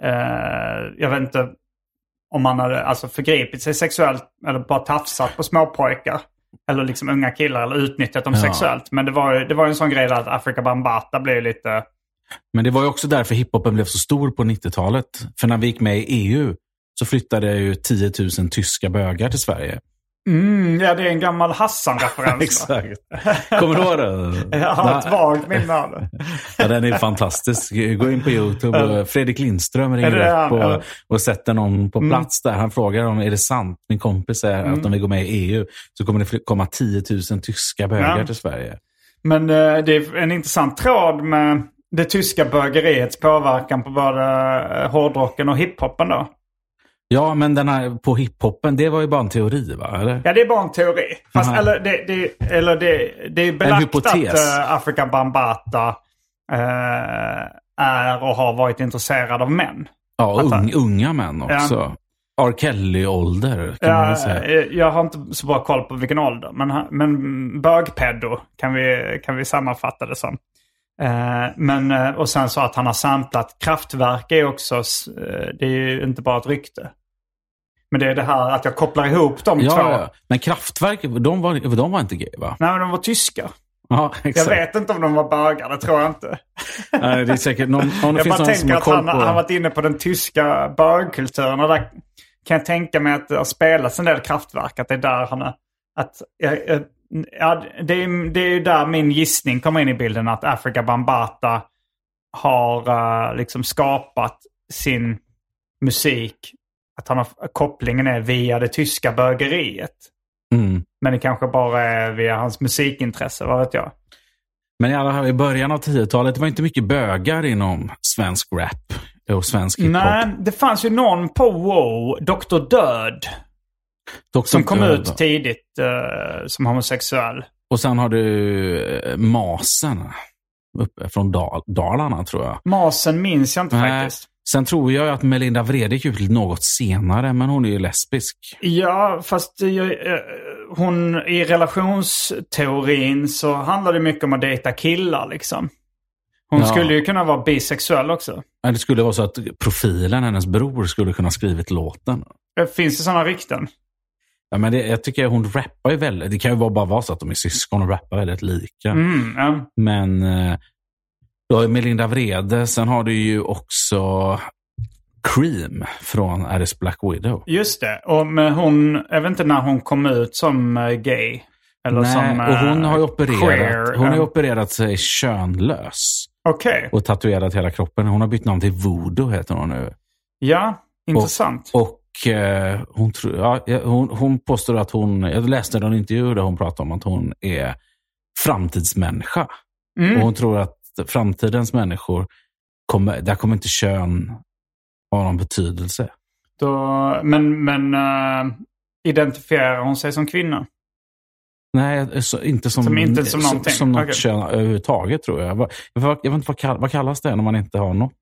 Speaker 3: Uh, jag vet inte om man hade alltså förgripit sig sexuellt eller bara tafsat på småpojkar eller liksom unga killar eller utnyttjat dem ja. sexuellt. Men det var ju det var en sån grej att Afrika Bambaataa blev lite...
Speaker 4: Men det var ju också därför hiphopen blev så stor på nittiotalet. För när vi gick med i E U så flyttade ju tio tusen tyska bögar till Sverige.
Speaker 3: Mm, ja, det är en gammal Hassan-referens.
Speaker 4: Exakt. Kommer du ihåg det?
Speaker 3: Jag har ett vagt minne av det.
Speaker 4: Ja, den är fantastisk. Gå in på YouTube och Fredrik Lindström ringer upp och, och sätter någon på plats mm. där. Han frågar om är det sant. Min kompis säger mm. att om vi går med i E U så kommer det komma tio tusen tyska bögar ja. till Sverige.
Speaker 3: Men uh, det är en intressant tråd med det tyska bögeriets påverkan på både uh, hårdrocken och hiphopen då.
Speaker 4: Ja, men den här på hiphopen, det var ju bara en teori, va? Eller?
Speaker 3: Ja, det är bara en teori. Fast, eller det, det, eller det, det är belagt att uh, Afrika Bambaataa uh, är och har varit intresserad av män.
Speaker 4: Ja, un, unga män också. R. Kelly-ålder kan
Speaker 3: ja,
Speaker 4: man säga.
Speaker 3: Jag har inte så bra koll på vilken ålder. Men, men bögpedo kan vi, kan vi sammanfatta det som. Eh, men, och sen så att han har samplat Kraftwerk är också, det är ju inte bara ett rykte. Men det är det här att jag kopplar ihop de
Speaker 4: ja,
Speaker 3: två.
Speaker 4: Ja. Men Kraftwerk, de var, de var inte gay, va?
Speaker 3: Nej, men de var tyskar.
Speaker 4: Ja, exakt.
Speaker 3: Jag vet inte om de var bögar, det tror jag inte.
Speaker 4: Nej, det är säkert någon, om det
Speaker 3: jag
Speaker 4: finns
Speaker 3: bara
Speaker 4: någon som
Speaker 3: tänker
Speaker 4: har
Speaker 3: att
Speaker 4: koll
Speaker 3: han
Speaker 4: på...
Speaker 3: har varit inne på den tyska bögkulturen. Och där kan jag tänka mig att det har spelats en del Kraftwerk. Att det är där han är... Att, ja, ja, det, är, det är ju där min gissning kommer in i bilden. Att Afrika Bambaataa har uh, liksom skapat sin musik. Att han har, kopplingen är via det tyska bögeriet.
Speaker 4: Mm.
Speaker 3: Men det kanske bara är via hans musikintresse, vad vet jag.
Speaker 4: Men i alla fall i början av tiotalet det var inte mycket bögar inom svensk rap och svensk hiphop.
Speaker 3: Nej, det fanns ju någon på WoW, doktor Död. doktor Som kom Död. ut tidigt uh, som homosexuell.
Speaker 4: Och sen har du uh, Masen uppe från Dal- Dalarna tror jag.
Speaker 3: Masen minns jag inte
Speaker 4: Nej.
Speaker 3: faktiskt.
Speaker 4: Sen tror jag att Melinda Vrede gick ut något senare, men hon är ju lesbisk.
Speaker 3: Ja, fast jag, hon i relationsteorin så handlar det mycket om att dejta killar liksom. Hon ja. skulle ju kunna vara bisexuell också.
Speaker 4: Ja, det skulle vara så att profilen, hennes bror, skulle kunna skrivit låten.
Speaker 3: Finns det sådana rykten?
Speaker 4: Ja, men det, jag tycker hon rappar ju väldigt. Det kan ju bara vara så att de är syskon och rappar väldigt lika.
Speaker 3: Mm, ja.
Speaker 4: Men... Då har Melinda Vrede, sen har du ju också Cream från Alice Black Widow.
Speaker 3: Just det, och med hon, jag vet inte när hon kom ut som gay. Eller
Speaker 4: Nej,
Speaker 3: som
Speaker 4: och hon har ju opererat,
Speaker 3: queer.
Speaker 4: hon har ju opererat sig könlös.
Speaker 3: Okej. Okay.
Speaker 4: Och tatuerat hela kroppen. Hon har bytt namn till Voodoo heter hon nu.
Speaker 3: Ja, intressant.
Speaker 4: Och, och eh, hon, ja, hon, hon påstår att hon, jag läste en intervju där hon pratade om att hon är framtidsmänniska. Mm. Och hon tror att framtidens människor kommer, där kommer inte kön ha någon betydelse.
Speaker 3: Då, men men uh, identifierar hon sig som kvinna?
Speaker 4: Nej, så, inte som,
Speaker 3: som, inte som,
Speaker 4: som, som något
Speaker 3: okay.
Speaker 4: kön överhuvudtaget tror jag. Jag, jag, jag vet inte vad, kall, vad kallas det när man inte har något?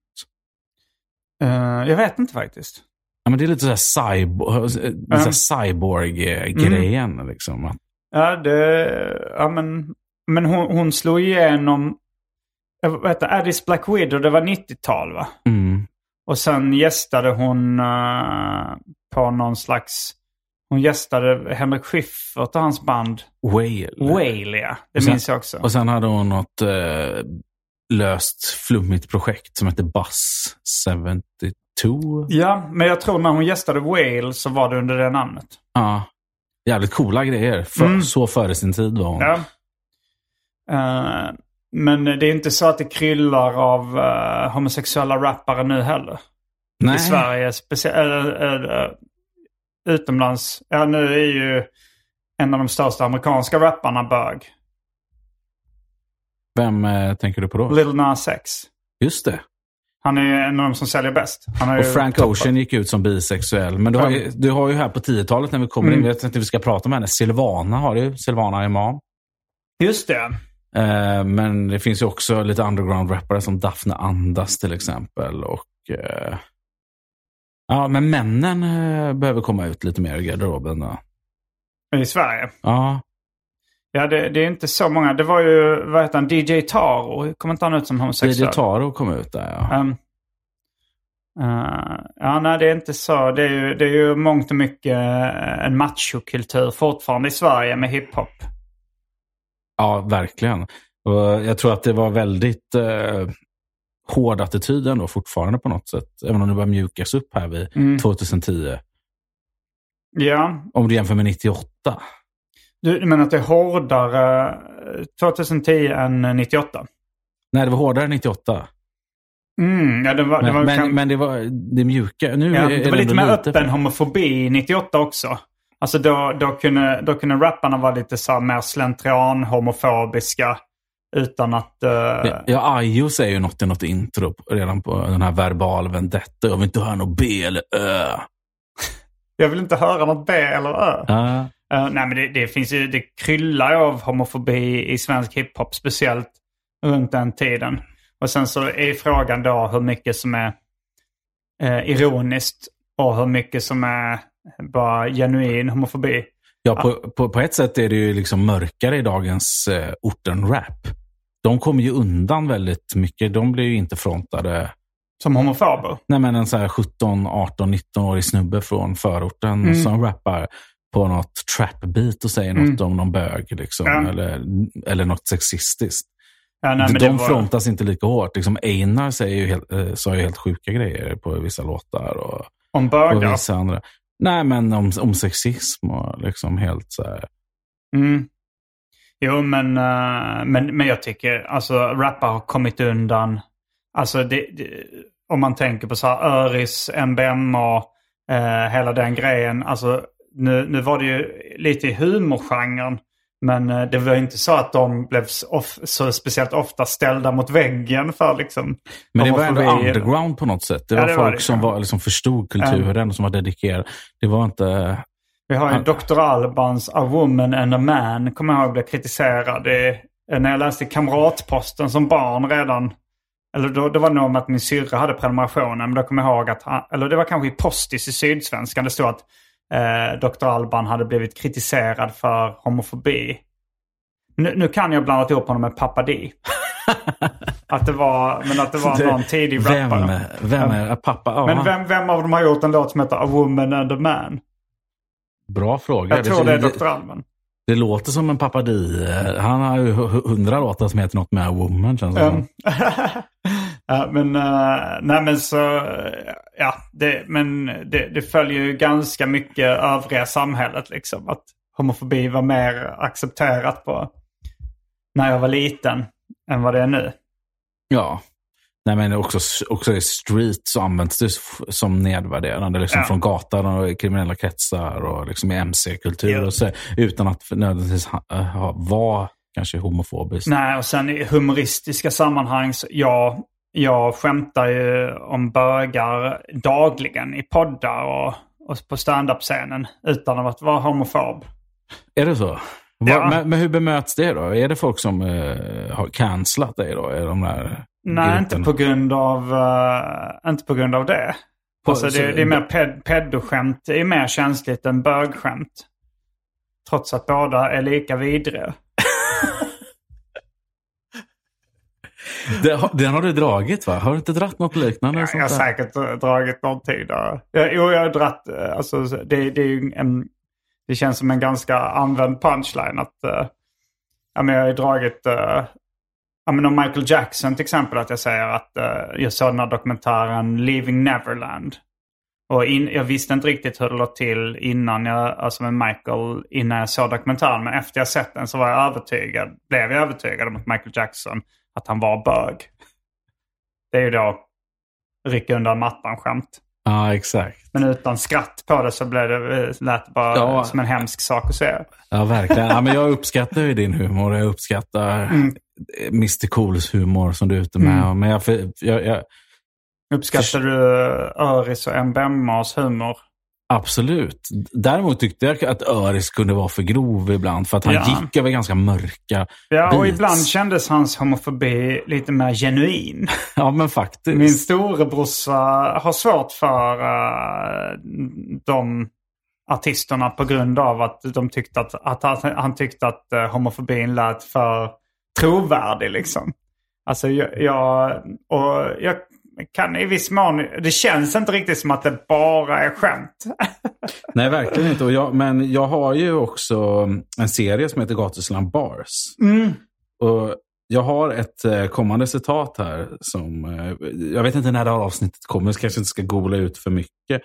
Speaker 3: Uh, jag vet inte faktiskt.
Speaker 4: Ja, men det är lite så här cyborg, uh. cyborg-grejen mm. liksom.
Speaker 3: Ja, det, ja men, men hon, hon slog igenom. Jag vet inte, Alice Black Widow, det var nittiotal va?
Speaker 4: Mm.
Speaker 3: Och sen gästade hon uh, på någon slags... Hon gästade Henrik Schyffert och hans band.
Speaker 4: Whale.
Speaker 3: Whale, ja. Det
Speaker 4: sen,
Speaker 3: minns jag också.
Speaker 4: Och sen hade hon något uh, löst, flummigt projekt som heter Buzz sjuttiotvå.
Speaker 3: Ja, men jag tror när hon gästade Whale så var det under det namnet.
Speaker 4: Ja, jävligt coola grejer. För, mm. Så före sin tid var hon.
Speaker 3: Ja. Uh, Men det är inte så att det kryllar av uh, homosexuella rappare nu heller.
Speaker 4: Nej.
Speaker 3: I Sverige, speciellt uh, uh, utomlands. Ja, nu är ju en av de största amerikanska rapparna bög.
Speaker 4: Vem uh, tänker du på då?
Speaker 3: Lil Nas X.
Speaker 4: Just det.
Speaker 3: Han är en av de som säljer bäst. Han har
Speaker 4: och
Speaker 3: ju
Speaker 4: Frank
Speaker 3: toppat.
Speaker 4: Ocean gick ut som bisexuell. Men du har ju, du har ju här på tiotalet när vi kommer mm. in, jag vet inte vi ska prata om henne. Silvana har du, Silvana Imam.
Speaker 3: Just det.
Speaker 4: Uh, men det finns ju också lite underground-rappare som Daphne Andas till exempel. Och uh, ja, men männen uh, behöver komma ut lite mer i garderoben då.
Speaker 3: I Sverige?
Speaker 4: Ja.
Speaker 3: Ja, det, det är inte så många. Det var ju, vad heter han, D J Taro. Kommer inte han ut som homosexuell?
Speaker 4: D J Taro kom ut där, ja. Um,
Speaker 3: uh, ja, nej, det är inte så. Det är ju, det är ju mångt och mycket en machokultur fortfarande i Sverige med hiphop.
Speaker 4: Ja, verkligen. Och jag tror att det var väldigt eh, hård attityd ändå fortfarande på något sätt. Även om det börjar mjukas upp här vid mm. tjugohundratio.
Speaker 3: Ja.
Speaker 4: Om du jämför med nittioåtta.
Speaker 3: Du menar att det är hårdare tjugohundratio än nittioåtta?
Speaker 4: Nej, det var hårdare nittioåtta.
Speaker 3: Mm, ja, det var,
Speaker 4: men,
Speaker 3: det var,
Speaker 4: men,
Speaker 3: kan...
Speaker 4: men det var det mjuka. Nu
Speaker 3: ja,
Speaker 4: är
Speaker 3: det
Speaker 4: det
Speaker 3: var lite mer öppen
Speaker 4: för...
Speaker 3: homofobi i nittioåtta också. Alltså då, då, kunde, då kunde rapparna vara lite så här mer slentrian, homofobiska utan att... Uh...
Speaker 4: Ja, ja, Ayo säger ju något i något intro redan på den här verbal vendetta. Jag vill inte höra något B eller Ö.
Speaker 3: Jag vill inte höra något B eller Ö.
Speaker 4: Uh.
Speaker 3: Uh, nej, men det, det finns ju, det kryllar av homofobi i svensk hiphop, speciellt runt den tiden. Och sen så är frågan då hur mycket som är uh, ironiskt. och hur mycket som är bara genuin homofobi.
Speaker 4: Ja, på, på, på ett sätt är det ju liksom mörkare i dagens eh, orten-rap. De kommer ju undan väldigt mycket. De blir ju inte frontade
Speaker 3: som homofober.
Speaker 4: Nej, men en så här sjutton, arton, nitton-årig snubbe från förorten mm. som rappar på något trap-beat och säger mm. något om någon bög liksom, ja. eller, eller något sexistiskt. Ja, nej, de var... frontas inte lika hårt. Liksom Einar säger ju helt, äh, sa ju helt sjuka grejer på vissa låtar. Och,
Speaker 3: om bögar?
Speaker 4: Och vissa andra. Nej, men om, om sexism och liksom helt så här...
Speaker 3: Mm. Jo, men, uh, men, men jag tycker alltså rappare har kommit undan. Alltså det, det, om man tänker på så här Öris, M B M och uh, hela den grejen. Alltså nu, nu var det ju lite i humorgenren. Men uh, det var inte så att de blev off, så speciellt ofta ställda mot väggen för liksom...
Speaker 4: Men det var ändå underground på något sätt. Det var ja, det folk var det, som ja. var, liksom förstod kulturen um, som var dedikerade. Det var inte...
Speaker 3: Vi har ju doktor Albans A Woman and a Man, kommer jag ihåg, blev kritiserad. Det, när jag läste Kamratposten som barn redan, eller då, det var nog om att min syrra hade prenumerationen, men då kommer jag ihåg att, han, eller det var kanske i Postis i Sydsvenskan, det stod att eh, doktor Alban hade blivit kritiserad för homofobi. Nu, nu kan jag blanda ihop honom med Pappa D. Att det var, men att det var det, någon tidig rappare.
Speaker 4: Vem, vem är pappa? Ja.
Speaker 3: Men vem, vem av dem har gjort en låt som heter A Woman and a Man?
Speaker 4: Bra fråga.
Speaker 3: Jag tror det är doktor Alban.
Speaker 4: Det låter som en Pappa D. Han har ju hundra låtar som heter något med A Woman, känns det
Speaker 3: um, ja, men uh, nej men så ja, det, men det, det följer ju ganska mycket övriga samhället liksom, att homofobi var mer accepterat på när jag var liten än vad det är nu.
Speaker 4: Ja. Nej, men också, också i street så används det som nedvärderande liksom, ja. från gatan och kriminella kretsar och liksom i M C-kultur ja. och så, utan att nödvändigtvis ha, ha, vara kanske homofobiskt.
Speaker 3: Nej, och sen i humoristiska sammanhang så, ja, jag skämtar ju om bögar dagligen i poddar och, och på stand-up-scenen utan att vara homofob.
Speaker 4: Är det så? Ja. Men, men hur bemöts det då? Är det folk som uh, har cancelat dig då? Är de där
Speaker 3: Nej, inte på grund av uh, inte på grund av det. På, alltså det, det är mer ped, pedoskämt. Det är mer känsligt än bögskämt. Trots att båda är lika vidriga.
Speaker 4: det, den har du dragit, va? Har du inte dratt något liknande?
Speaker 3: Ja, jag har säkert dragit någonting där. Jag, jo, jag har dratt. Alltså, det, det är ju en... Det känns som en ganska använd punchline att uh, ja, men jag har dragit uh, ja, men om Michael Jackson till exempel, att jag säger att uh, jag såg den här dokumentären Leaving Neverland och in, jag visste inte riktigt hur det låg till innan jag, alltså med Michael, innan jag såg dokumentären, men efter jag sett den så var jag övertygad, blev jag övertygad om att Michael Jackson, att han var bög. Det är ju då rycka undan mattan skämt.
Speaker 4: Ja, exakt.
Speaker 3: Men utan skratt på det så blev det, lät bara ja. som en hemsk sak att säga.
Speaker 4: Ja, verkligen. Ja, men jag uppskattar ju din humor. Jag uppskattar mm. mister Cools humor som du är ute med. Mm. Men jag, jag, jag...
Speaker 3: Uppskattar du Öris och M B M:s humor?
Speaker 4: Absolut. Däremot tyckte jag att Öris kunde vara för grov ibland. För att han ja. gick över ganska mörka
Speaker 3: Ja, och
Speaker 4: beats.
Speaker 3: ibland kändes hans homofobi lite mer genuin.
Speaker 4: Ja, men faktiskt.
Speaker 3: Min storebrorsa har svårt för uh, de artisterna på grund av att de tyckte att, att han, han tyckte att uh, homofobin lät för trovärdig liksom. Alltså jag, jag och jag kan i viss mån, det känns inte riktigt som att det bara är skämt.
Speaker 4: Nej, verkligen inte. Och jag, men jag har ju också en serie som heter Gatusland Bars.
Speaker 3: Mm.
Speaker 4: Och jag har ett kommande citat här som, jag vet inte när det här avsnittet kommer, så kanske inte ska googla ut för mycket.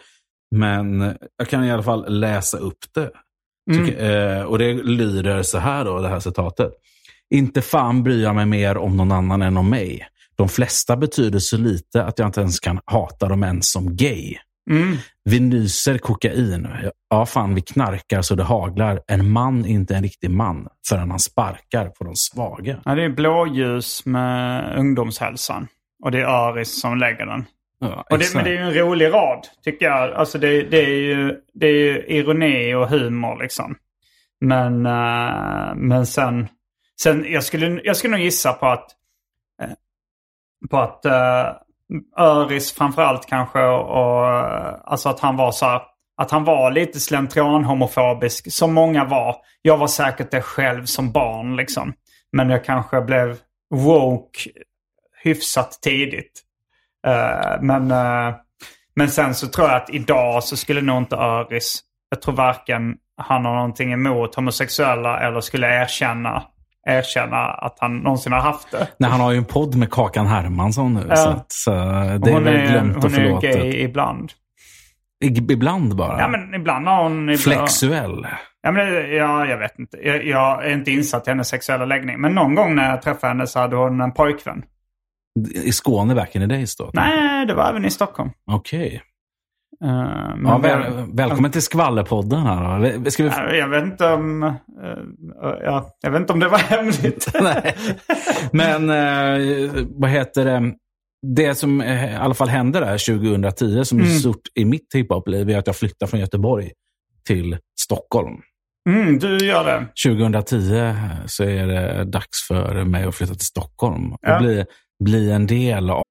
Speaker 4: Men jag kan i alla fall läsa upp det. Mm. Så, och det lyder så här då, det här citatet. Inte fan bryr jag mig mer om någon annan än om mig. De flesta betyder så lite att jag inte ens kan hata dem ens som gay.
Speaker 3: Mm.
Speaker 4: Vi nyser kokain. Ja, fan, vi knarkar så det haglar. En man är inte en riktig man förrän han sparkar på de svaga.
Speaker 3: Ja, det är blåljus med ungdomshälsan. Och det är Öris som lägger den.
Speaker 4: Ja,
Speaker 3: och det, men det är ju en rolig rad, tycker jag. Alltså det, det, är, ju, det är ju ironi och humor liksom. Men, uh, men sen... sen jag, skulle, jag skulle nog gissa på att... Uh, på att uh, Öris framförallt kanske. Och, och, alltså att han var så här, att han var lite slentrian-homofobisk. Som många var. Jag var säkert det själv som barn liksom. Men jag kanske blev woke hyfsat tidigt. Uh, men, uh, men sen så tror jag att idag så skulle nog inte Öris... Jag tror varken han har någonting emot homosexuella eller skulle erkänna, erkänna att han någonsin har haft det.
Speaker 4: Nej, han har ju en podd med Kakan Hermansson nu. Uh, så, att, så det är väl glömt och förlåtet.
Speaker 3: Hon är gay ibland.
Speaker 4: I, ibland bara?
Speaker 3: Ja, men ibland har hon... Ibland,
Speaker 4: flexuell?
Speaker 3: Ja, men ja, jag vet inte. Jag, jag är inte insatt i hennes sexuella läggning. Men någon gång när jag träffade henne så hade hon en pojkvän.
Speaker 4: I Skåne back in the days då?
Speaker 3: Nej, det var även i Stockholm.
Speaker 4: Okej. Okay.
Speaker 3: Uh,
Speaker 4: ja, väl, välkommen uh, till Skvallerpodden här då. Ska vi...
Speaker 3: uh, jag vet inte om uh, uh, ja, jag vet inte om det var hemligt.
Speaker 4: Nej. Men uh, vad heter det? Det som uh, i alla fall hände där tjugohundratio som mm. är stort i mitt hiphop-liv är att jag flyttar från Göteborg till Stockholm.
Speaker 3: Mm, du gör det.
Speaker 4: tjugohundratio så är det dags för mig att flytta till Stockholm
Speaker 3: ja.
Speaker 4: och bli, bli en del av.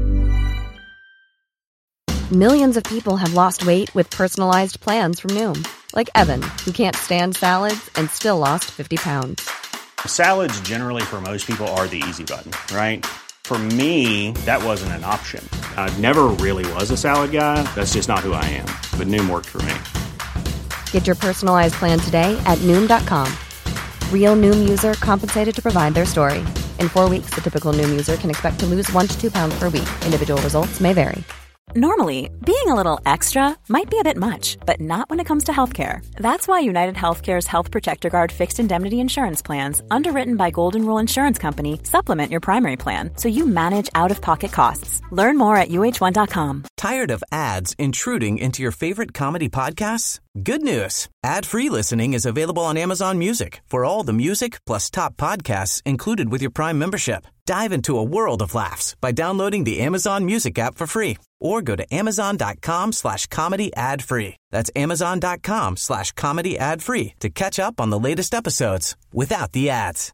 Speaker 5: Millions of people have lost weight with personalized plans from Noom. Like Evan, who can't stand salads and still lost fifty pounds.
Speaker 6: Salads generally for most people are the easy button, right? For me, that wasn't an option. I never really was a salad guy. That's just not who I am. But Noom worked for me.
Speaker 5: Get your personalized plan today at Noom dot com. Real Noom user compensated to provide their story. In four weeks, the typical Noom user can expect to lose one to two pounds per week. Individual results may vary.
Speaker 7: Normally, being a little extra might be a bit much, but not when it comes to healthcare. That's why United Healthcare's Health Protector Guard fixed indemnity insurance plans, underwritten by Golden Rule Insurance Company, supplement your primary plan so you manage out-of-pocket costs. Learn more at U H one dot com.
Speaker 1: Tired of ads intruding into your favorite comedy podcasts? Good news. Ad-free listening is available on Amazon Music for all the music plus top podcasts included with your Prime membership. Dive into a world of laughs by downloading the Amazon Music app for free or go to amazon.com slash comedy ad free. That's amazon.com slash comedy ad free to catch up on the latest episodes without the ads.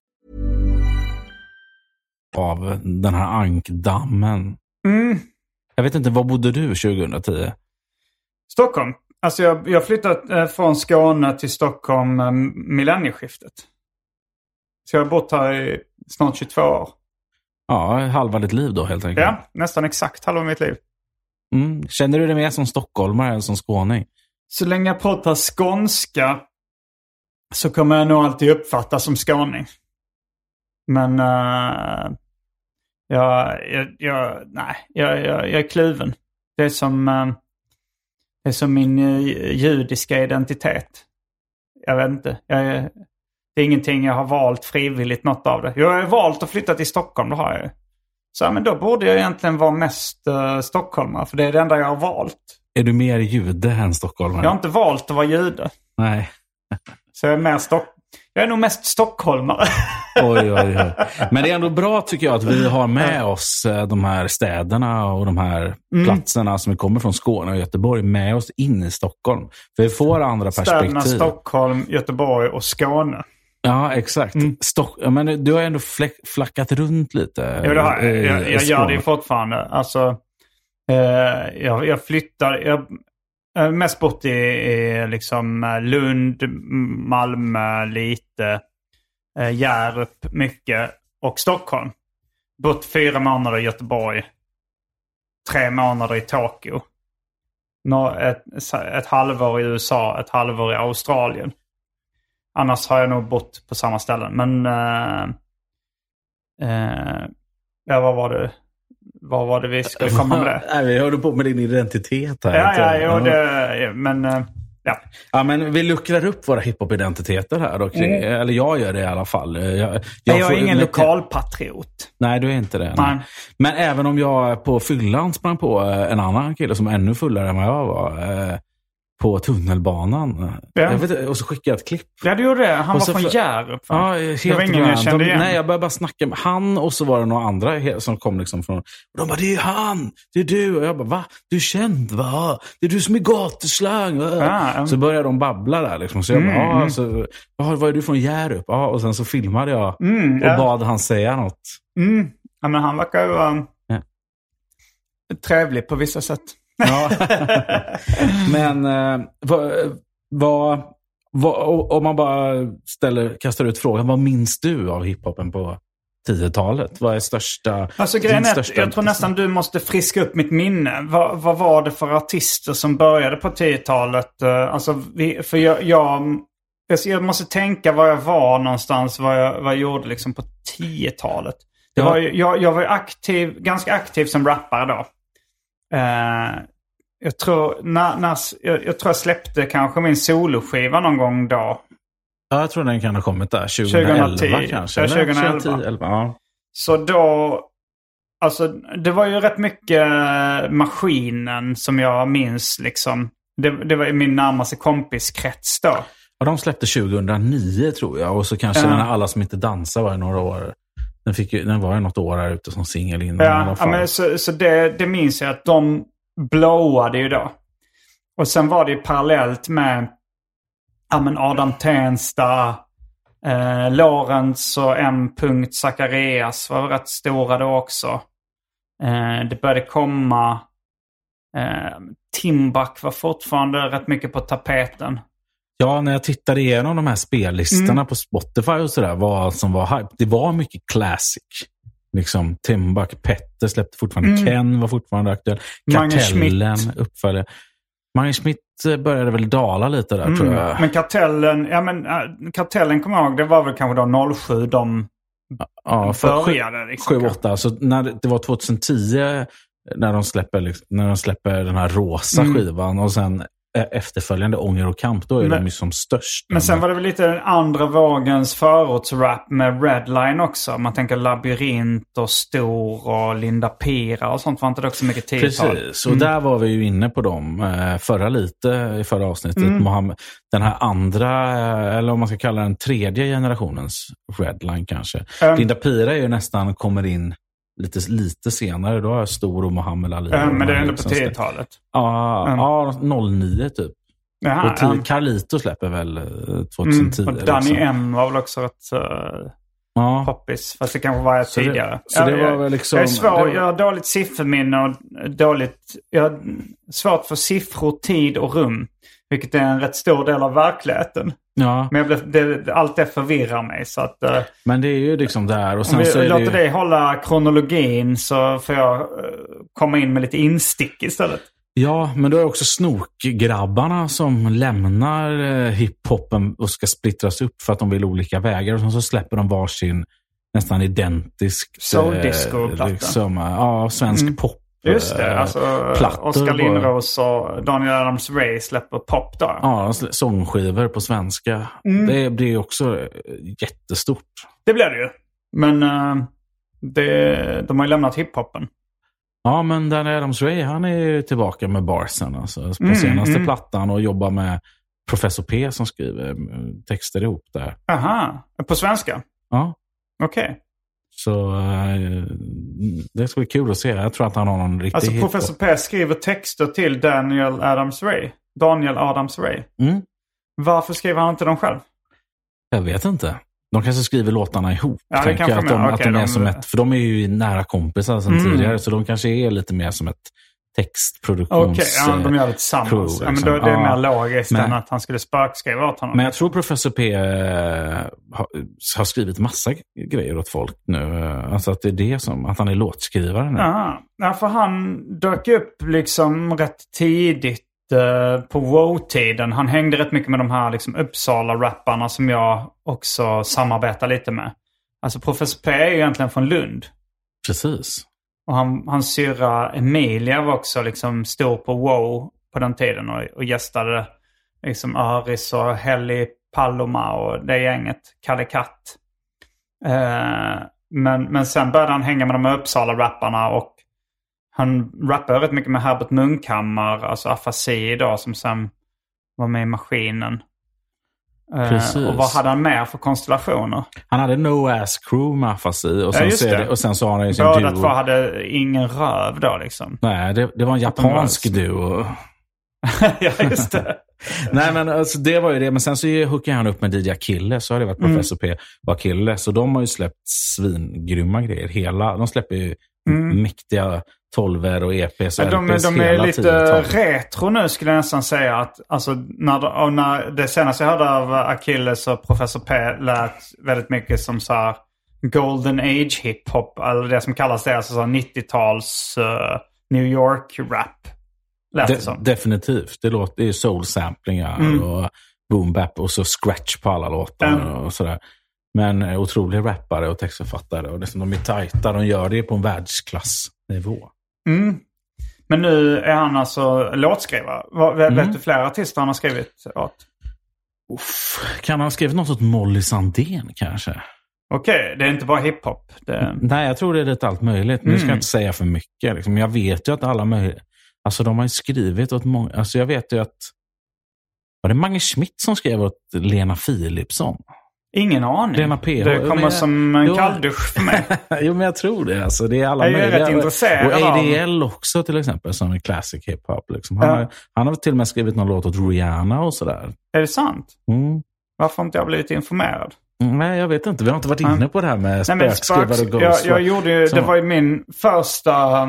Speaker 4: Av den här ankdammen.
Speaker 3: Mm.
Speaker 4: Jag vet inte, var bodde du tjugohundratio?
Speaker 3: Stockholm. Alltså jag, jag flyttade från Skåne till Stockholm eh, millennieskiftet. Så jag har bott här i snart tjugotvå år.
Speaker 4: Ja, halva ditt liv då helt enkelt.
Speaker 3: Ja, nästan exakt halva mitt liv.
Speaker 4: Mm. Känner du dig mer som stockholmare än som skåning?
Speaker 3: Så länge jag pratar skånska så kommer jag nog alltid uppfatta som skåning. Men uh, jag, jag, jag, nej, jag, jag, jag är kluven. Det är som, uh, det är som min uh, judiska identitet. Jag vet inte. Jag är... Det är ingenting jag har valt frivilligt, något av det. Jag har valt att flytta till Stockholm, det har jag ju. Så men då borde jag egentligen vara mest uh, stockholmare, för det är det enda jag har valt.
Speaker 4: Är du mer jude än stockholmare?
Speaker 3: Jag har inte valt att vara jude.
Speaker 4: Nej.
Speaker 3: Så jag är mer stock... Jag är nog mest stockholmare.
Speaker 4: Oj, oj, oj. Men det är ändå bra tycker jag att vi har med oss de här städerna och de här mm. platserna som kommer från Skåne och Göteborg med oss in i Stockholm. För vi får andra perspektiv.
Speaker 3: Städerna Stockholm, Göteborg och Skåne.
Speaker 4: Ja, exakt. Mm. Stock- men du har ändå fläck- flackat runt lite.
Speaker 3: Jo, det har jag. Jag, jag gör det fortfarande. Alltså, eh, jag, jag flyttar... Jag, jag har mest bott i, i liksom Lund, Malmö lite, eh, Hjärup mycket och Stockholm. Bott fyra månader i Göteborg. Tre månader i Tokyo. Nå, ett, ett halvår i U S A, ett halvår i Australien. Annars har jag nog bott på samma ställen. Men äh, äh, ja, vad var det? Vad var det vi skulle komma med det?
Speaker 4: Nej, vi håller på med din identitet här.
Speaker 3: Ja, ja, ja, det, men äh, ja.
Speaker 4: Ja, men vi luckrar upp våra hiphop-identiteter här. Och, mm. Eller jag gör det i alla fall. Jag, jag,
Speaker 3: jag är ingen mycket... lokalpatriot.
Speaker 4: Nej, du är inte det. Nej. Men även om jag på fyllan sprang på en annan kille som ännu fullare än vad jag var... Eh, på tunnelbanan.
Speaker 3: Ja.
Speaker 4: Jag vet, och så skickade jag ett klipp.
Speaker 3: Ja, det gjorde det. Han
Speaker 4: och
Speaker 3: var från
Speaker 4: för...
Speaker 3: Hjärup.
Speaker 4: Ja, helt det var ingen jag kände igen. Nej, jag började bara snacka med han och så var det några andra som kom liksom från... Och de bara, det är han! Det är du! Och jag bara, va? Du är känd, va? Det är du som är gatuslang! Ja, um... Så började de babbla där liksom. Så jag bara, mm. ja, så, vad är du från Hjärup? Ja, och sen så filmade jag
Speaker 3: mm,
Speaker 4: och
Speaker 3: ja.
Speaker 4: bad han säga något.
Speaker 3: Mm. Ja, men han verkar ju... Um... trevlig på vissa sätt.
Speaker 4: Ja. Men eh, vad, vad, vad, om man bara ställer, kastar ut frågan, vad minns du av hiphopen på tiotalet? Vad är största...
Speaker 3: Alltså grejen är att jag tror nästan du måste friska upp mitt minne. Vad, vad var det för artister som började på tiotalet? Alltså, vi, för jag, jag, jag måste tänka var jag var någonstans, vad jag, vad jag gjorde liksom på tiotalet. Det var, jag, jag var aktiv, ganska aktiv som rappare då. Uh, jag, tror, när, när, jag, jag tror jag släppte kanske min soloskiva någon gång då.
Speaker 4: Ja, jag tror den kan ha kommit där. tjugoelva tjugohundratio kanske.
Speaker 3: Ja, tjugoelva.
Speaker 4: tjugohundratio, elva, ja.
Speaker 3: Så då... Alltså, det var ju rätt mycket Maskinen som jag minns liksom. Det, det var min närmaste kompiskrets då.
Speaker 4: Ja, de släppte tjugohundranio tror jag. Och så kanske uh. den Alla som inte dansar var i några år. Den, fick ju, den var ju något år här ute som singel innan.
Speaker 3: Ja, i alla fall. Ja men så, så det, det minns jag att de blowade ju då. Och sen var det ju parallellt med ja, men Adam Tensta, eh, Lorentz och M. Zacharias var rätt stora då också. Eh, det började komma... Eh, Timbuk var fortfarande rätt mycket på tapeten.
Speaker 4: Ja, när jag tittade igenom de här spellistorna mm. på Spotify och sådär, vad som var hype. Det var mycket classic. Liksom Timbuk, Petter släppte fortfarande, mm. Ken var fortfarande aktuell. Kartellen uppföljde. Mange Schmidt började väl dala lite där mm. tror jag.
Speaker 3: Men Kartellen, ja men äh, Kartellen kommer jag ihåg, det var väl kanske då noll sju de
Speaker 4: ja, för
Speaker 3: började. Liksom.
Speaker 4: sju åtta, så när det var tjugohundratio när de släpper, liksom, när de släpper den här rosa mm. skivan och sen efterföljande Ånger och kamp, då är men, de ju som störst.
Speaker 3: Men sen var det väl lite den andra vågens förortsrap med Redline också. Man tänker Labyrint och Stor och Linda Pira och sånt, var inte det också mycket tiotal?
Speaker 4: Precis, och mm. där var vi ju inne på dem eh, förra lite i förra avsnittet. Mm. Mohammed, den här andra, eller om man ska kalla den tredje generationens Redline kanske. Um, Linda Pira är ju nästan kommer in Lite, lite senare, då är Stor och Mohammed Ali.
Speaker 3: Ja, men det är ändå på tiotalet.
Speaker 4: Ja, mm. ja, noll nio typ. Jaha, och t- um, Carlito släpper väl tjugohundratio.
Speaker 3: Mm, och Danny liksom. M var väl också rätt uh, ja. poppis. Fast det kanske var
Speaker 4: så
Speaker 3: tidigare.
Speaker 4: Det, så
Speaker 3: jag,
Speaker 4: det var väl liksom...
Speaker 3: Jag är svår,
Speaker 4: var...
Speaker 3: jag har dåligt sifferminne och dåligt... Jag har svårt för siffror, tid och rum. Vilket är en rätt stor del av verkligheten.
Speaker 4: Ja.
Speaker 3: Men jag blev, det, allt det förvirrar mig. Så att, uh,
Speaker 4: men det är ju liksom där. Och sen
Speaker 3: om vi
Speaker 4: så är
Speaker 3: låter
Speaker 4: det ju...
Speaker 3: dig hålla kronologin så får jag uh, komma in med lite instick istället.
Speaker 4: Ja, men då är också snokgrabbarna som lämnar eh, hiphopen och ska splittras upp för att de vill olika vägar. Och så släpper de varsin nästan identisk...
Speaker 3: Soul disco-platta.
Speaker 4: Eh, liksom, ja, svensk mm. pop.
Speaker 3: Just det, alltså Oskar Lindros och Daniel Adams-Ray släpper pop då.
Speaker 4: Ja, sångskivor på svenska. Mm. Det blir också jättestort.
Speaker 3: Det blir det ju. Men uh, det, de har ju lämnat hiphopen.
Speaker 4: Ja, men Daniel Adams-Ray, han är ju tillbaka med barsen alltså, på mm, senaste mm. plattan och jobbar med Professor P som skriver texter ihop där.
Speaker 3: Aha, på svenska?
Speaker 4: Ja.
Speaker 3: Okej. Okay.
Speaker 4: Så uh, det ska bli kul att se. Jag tror att han har någon riktig
Speaker 3: alltså,
Speaker 4: hiphop.
Speaker 3: Professor P skriver texter till Daniel Adams-Ray. Daniel Adams-Ray.
Speaker 4: Mm.
Speaker 3: Varför skriver han inte dem själv?
Speaker 4: Jag vet inte. De kanske skriver låtarna ihop.
Speaker 3: Ja,
Speaker 4: tänker att de,
Speaker 3: okay,
Speaker 4: att de är
Speaker 3: de...
Speaker 4: som ett, för de är ju nära kompisar sedan mm. tidigare. Så de kanske är lite mer som ett textproduktions...
Speaker 3: Okej, okay, ja, de gör det tillsammans. Crew, liksom. Ja, men då är det ja, mer logiskt men, än att han skulle spökskriva åt honom.
Speaker 4: Men jag tror Professor P äh, har, har skrivit massa grejer åt folk nu. Alltså att det är det som, att han är låtskrivare nu.
Speaker 3: Aha. Ja, för han dök upp liksom rätt tidigt uh, på wow-tiden. Han hängde rätt mycket med de här liksom Uppsala-rapparna som jag också samarbetar lite med. Alltså Professor P är ju egentligen från Lund.
Speaker 4: Precis.
Speaker 3: Och han, hans syra Emilia var också liksom stor på wow på den tiden och, och gästade liksom Aris och Helly Paloma och det gänget, Kalle Katt. Eh, men, men sen började han hänga med de Uppsala-rapparna och han rappade rätt mycket med Herbert Munkhammar, alltså Afasi idag som sen var med i Maskinen.
Speaker 4: Precis.
Speaker 3: Uh, och vad hade han med för konstellationer?
Speaker 4: Han hade No Ass Crew med Afasi och,
Speaker 3: ja,
Speaker 4: sen och sen så har han ju sin
Speaker 3: båda
Speaker 4: duo.
Speaker 3: Båda två hade ingen röv då liksom.
Speaker 4: Nej, det, det var en japansk duo.
Speaker 3: Ja, just det.
Speaker 4: Nej, men alltså, det var ju det. Men sen så hookade han upp med D J Akille. Så har det varit Professor mm. P och Akille. Så de har ju släppt svingrymma grejer. Hela, de släpper ju mm. mäktiga tolver och E P:s och
Speaker 3: de,
Speaker 4: L P:s
Speaker 3: de är
Speaker 4: hela
Speaker 3: lite
Speaker 4: tiden.
Speaker 3: retro nu skulle jag nästan säga. Att, alltså, när, när det senaste jag hörde av Achilles och Professor P lät väldigt mycket som så här Golden Age hiphop. Eller det som kallas det, alltså så nittio-tals uh, New York-rap.
Speaker 4: De, definitivt. Det låter ju soul-samplingar mm. och boom-bap och så scratch på alla låtar mm. och sådär. Men otroliga rappare och textförfattare. Och det som de är tajta, de gör det på en världsklassnivå.
Speaker 3: Mm. Men nu är han alltså låtskrivare. Vet mm. du flera artister han har skrivit åt?
Speaker 4: Uff, kan han ha skrivit något åt Molly Sandén kanske?
Speaker 3: Okej, okay, det är inte bara hiphop. Det...
Speaker 4: Nej, jag tror det är lite allt möjligt. Nu ska
Speaker 3: mm.
Speaker 4: jag inte säga för mycket. Liksom. Jag vet ju att alla möjliga... Alltså de har ju skrivit åt många... Alltså jag vet ju att... Var det Mange Schmidt som skrev åt Lena Philipsson?
Speaker 3: Ingen aning.
Speaker 4: Lena P H.
Speaker 3: Det kommer jag, som en jo, kalldusch för mig.
Speaker 4: Jo, men jag tror det. Alltså, det är alla
Speaker 3: jag är
Speaker 4: möjliga.
Speaker 3: Rätt intresserad
Speaker 4: och A D L också till exempel, som är classic hiphop. Liksom. Han, ja. har, han har till och med skrivit någon låt åt Rihanna och sådär.
Speaker 3: Är det sant?
Speaker 4: Mm.
Speaker 3: Varför har inte jag blivit informerad?
Speaker 4: Mm, nej, jag vet inte. Vi har inte varit inne på det här med spökskrivare och
Speaker 3: ghost. Jag, jag gjorde ju, det var ju min första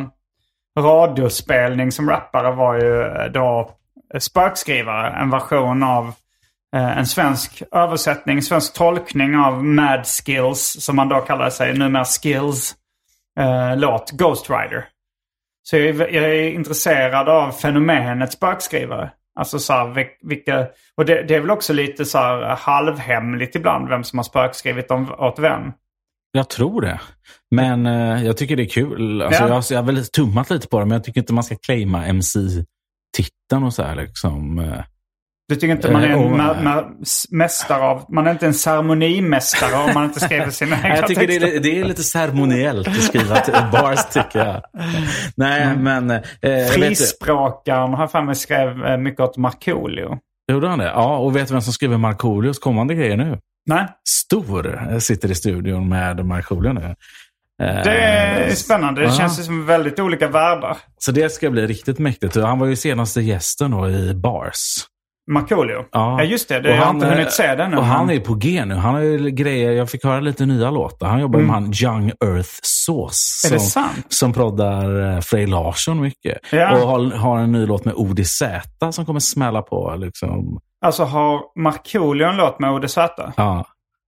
Speaker 3: radiospelning som rappare var ju då spökskrivare. En version av en svensk översättning, en svensk tolkning av Mad Skills, som man då kallar sig numera Skills, eh, låt Ghost Rider. Så jag är, jag är intresserad av fenomenet spökskrivare. Alltså så här, vilka, och det, det är väl också lite så här halvhemligt ibland vem som har spökskrivit om, åt vem.
Speaker 4: Jag tror det. Men eh, jag tycker det är kul. Alltså, ja. jag, jag har väl tummat lite på det, men jag tycker inte man ska claima M C-titeln och så här liksom. Eh.
Speaker 3: Du tycker inte man är en mä- mä- mästare av... Man är inte en ceremonimästare om man inte skriver sina egna
Speaker 4: jag tycker
Speaker 3: texter.
Speaker 4: Det är, det är lite ceremoniellt att skriva till bars, tycker jag. Nej, mm. men... Eh,
Speaker 3: Frispråkaren har för mig skrev mycket åt Markoolio.
Speaker 4: Gjorde han det? Ja, och vet du vem som skriver Markoolios kommande grejer nu?
Speaker 3: Nej.
Speaker 4: Stor sitter i studion med Markoolio nu.
Speaker 3: Det är spännande. Det ja. känns som väldigt olika världar.
Speaker 4: Så det ska bli riktigt mäktigt. Han var ju senaste gästen då i Bars.
Speaker 3: Markoolio. Ja. ja, just det. det jag har inte hunnit se den nu.
Speaker 4: Och han är på G nu. Han har ju grejer, jag fick höra lite nya låtar. Han jobbar mm. med han Young Earth Sauce.
Speaker 3: Är det
Speaker 4: som,
Speaker 3: sant?
Speaker 4: Som proddar Frej Larsson mycket. Ja. Och har, har en ny låt med O D Z som kommer smälla på. Liksom.
Speaker 3: Alltså har Markoolio en låt med O D Z?
Speaker 4: Ja.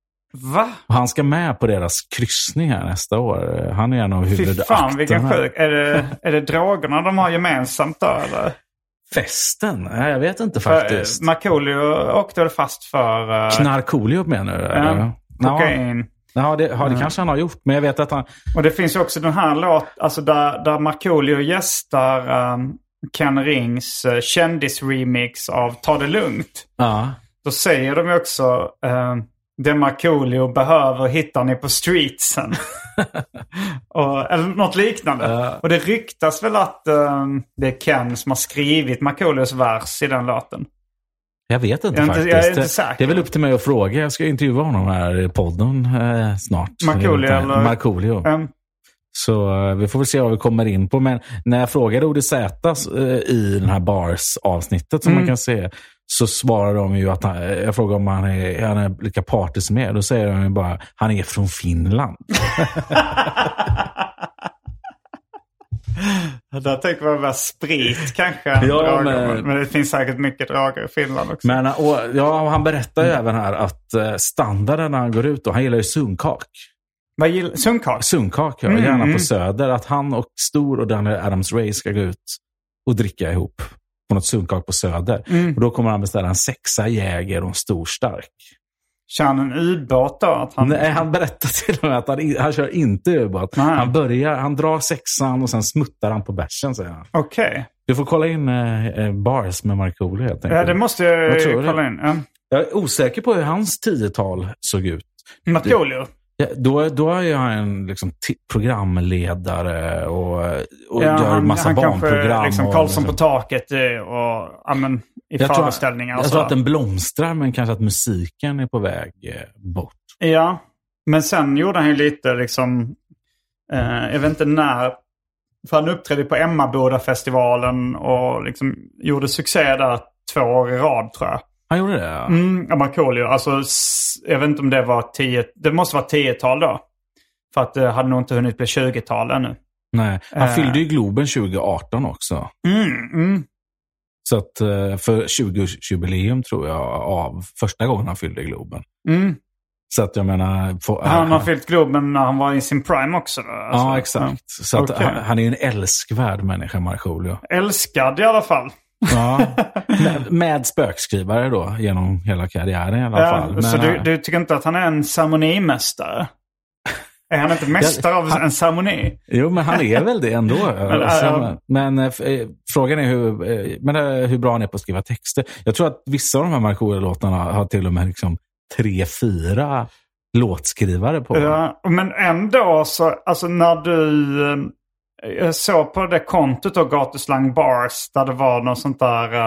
Speaker 3: Va?
Speaker 4: Och han ska med på deras kryssning här nästa år. Han är en av huvudakterna.
Speaker 3: Fy fan, vilken sjuk. Är det, är det drogerna de har gemensamt då, eller?
Speaker 4: Festen? Nej, jag vet inte faktiskt.
Speaker 3: Markoolio åkte väl fast för... Uh...
Speaker 4: Knarkoolio menar du?
Speaker 3: Ja, kokain.
Speaker 4: Ja, det, ja, det kanske han har gjort. Men jag vet att han...
Speaker 3: Och det finns ju också den här låt, alltså där, där Markoolio gästar um, Ken Rings uh, kändisremix av Ta det lugnt.
Speaker 4: Ja.
Speaker 3: Då säger de ju också... Uh, det Markoolio behöver hittar ni på streetsen. och, eller något liknande. Uh. Och det ryktas väl att um, det är Ken som har skrivit Markoolios vers i den låten.
Speaker 4: Jag vet inte
Speaker 3: jag
Speaker 4: faktiskt.
Speaker 3: Inte, jag är inte säker.
Speaker 4: Det är väl upp till mig att fråga. Jag ska intervjua honom här i podden eh, snart.
Speaker 3: Markoolio eller?
Speaker 4: Markoolio.
Speaker 3: Um.
Speaker 4: Så uh, vi får väl se vad vi kommer in på. Men när jag frågade O D Z uh, i den här Bars-avsnittet som mm. man kan se, så svarar de ju att han, jag frågar om han är, han är lika party som är. Då säger de ju bara, han är från Finland.
Speaker 3: Där tänker man bara sprit kanske.
Speaker 4: Ja,
Speaker 3: men... men det finns säkert mycket drager i Finland också.
Speaker 4: Men och, ja, han berättar ju mm. även här att standarden när han går ut, och han gillar ju sunkak.
Speaker 3: Vad gillar sunkak?
Speaker 4: Sunkak, ja. Mm. Gärna på Söder. Att han och Stor och Daniel Adams-Ray ska gå ut och dricka ihop på något sunkak på Söder. Mm. Och då kommer han beställa en sexa jäger och en stor stark.
Speaker 3: Kör han en ubåt då? Att han...
Speaker 4: Nej, han berättar till och med att han, han kör inte ubåt. Nej. Han börjar, han drar sexan och sen smuttar han på bärsen, säger han.
Speaker 3: Okej. Okay.
Speaker 4: Du får kolla in eh, Bars med Markoolio helt enkelt.
Speaker 3: Ja, det måste jag kolla in. Ja.
Speaker 4: Jag är osäker på hur hans tiotal såg ut.
Speaker 3: Markoolio?
Speaker 4: Ja, då, då är jag en liksom, t- programledare och, och
Speaker 3: ja,
Speaker 4: gör
Speaker 3: han,
Speaker 4: massa
Speaker 3: han
Speaker 4: barnprogram.
Speaker 3: Kanske, liksom
Speaker 4: och,
Speaker 3: Karlsson
Speaker 4: liksom.
Speaker 3: på taket och amen, i
Speaker 4: jag
Speaker 3: föreställningar.
Speaker 4: Tror, jag tror att den blomstrar, men kanske att musiken är på väg bort.
Speaker 3: Ja, men sen gjorde han ju lite liksom, eh, jag vet inte när, för han uppträdde på Emmaboda-festivalen och liksom gjorde succé där två år i rad, tror jag.
Speaker 4: Han gjorde det, ja.
Speaker 3: Mm, Markoolio. Alltså, jag vet inte om det var tio... Det måste vara tiotal då. För att det hade nog inte hunnit bli tjugotal ännu.
Speaker 4: Nej, han
Speaker 3: Uh,
Speaker 4: fyllde ju Globen tjugo arton också.
Speaker 3: Mm, mm.
Speaker 4: Så att för tjugo-årsjubileum tror jag av första gången han fyllde Globen.
Speaker 3: Mm.
Speaker 4: Så att jag menar... Få,
Speaker 3: han har fyllt Globen när han var i sin prime också. Då, alltså.
Speaker 4: Ja, exakt. Så att okay. han, han är ju en älskvärd människa, Markoolio.
Speaker 3: Älskad i alla fall.
Speaker 4: Ja, med, med spökskrivare då, genom hela karriären i alla
Speaker 3: ja,
Speaker 4: fall. Men,
Speaker 3: så du, du tycker inte att han är en ceremonimästare? Är han inte mästare av han, en ceremoni?
Speaker 4: Jo, men han är väl det ändå. men, alltså, ja. men äh, frågan är hur, äh, men, äh, hur bra han är på att skriva texter. Jag tror att vissa av de här Markoolio-låtarna har till och med liksom tre, fyra låtskrivare på.
Speaker 3: Ja, men ändå så, alltså när du jag såg på det kontot av Gatuslang Bars där det var något sånt där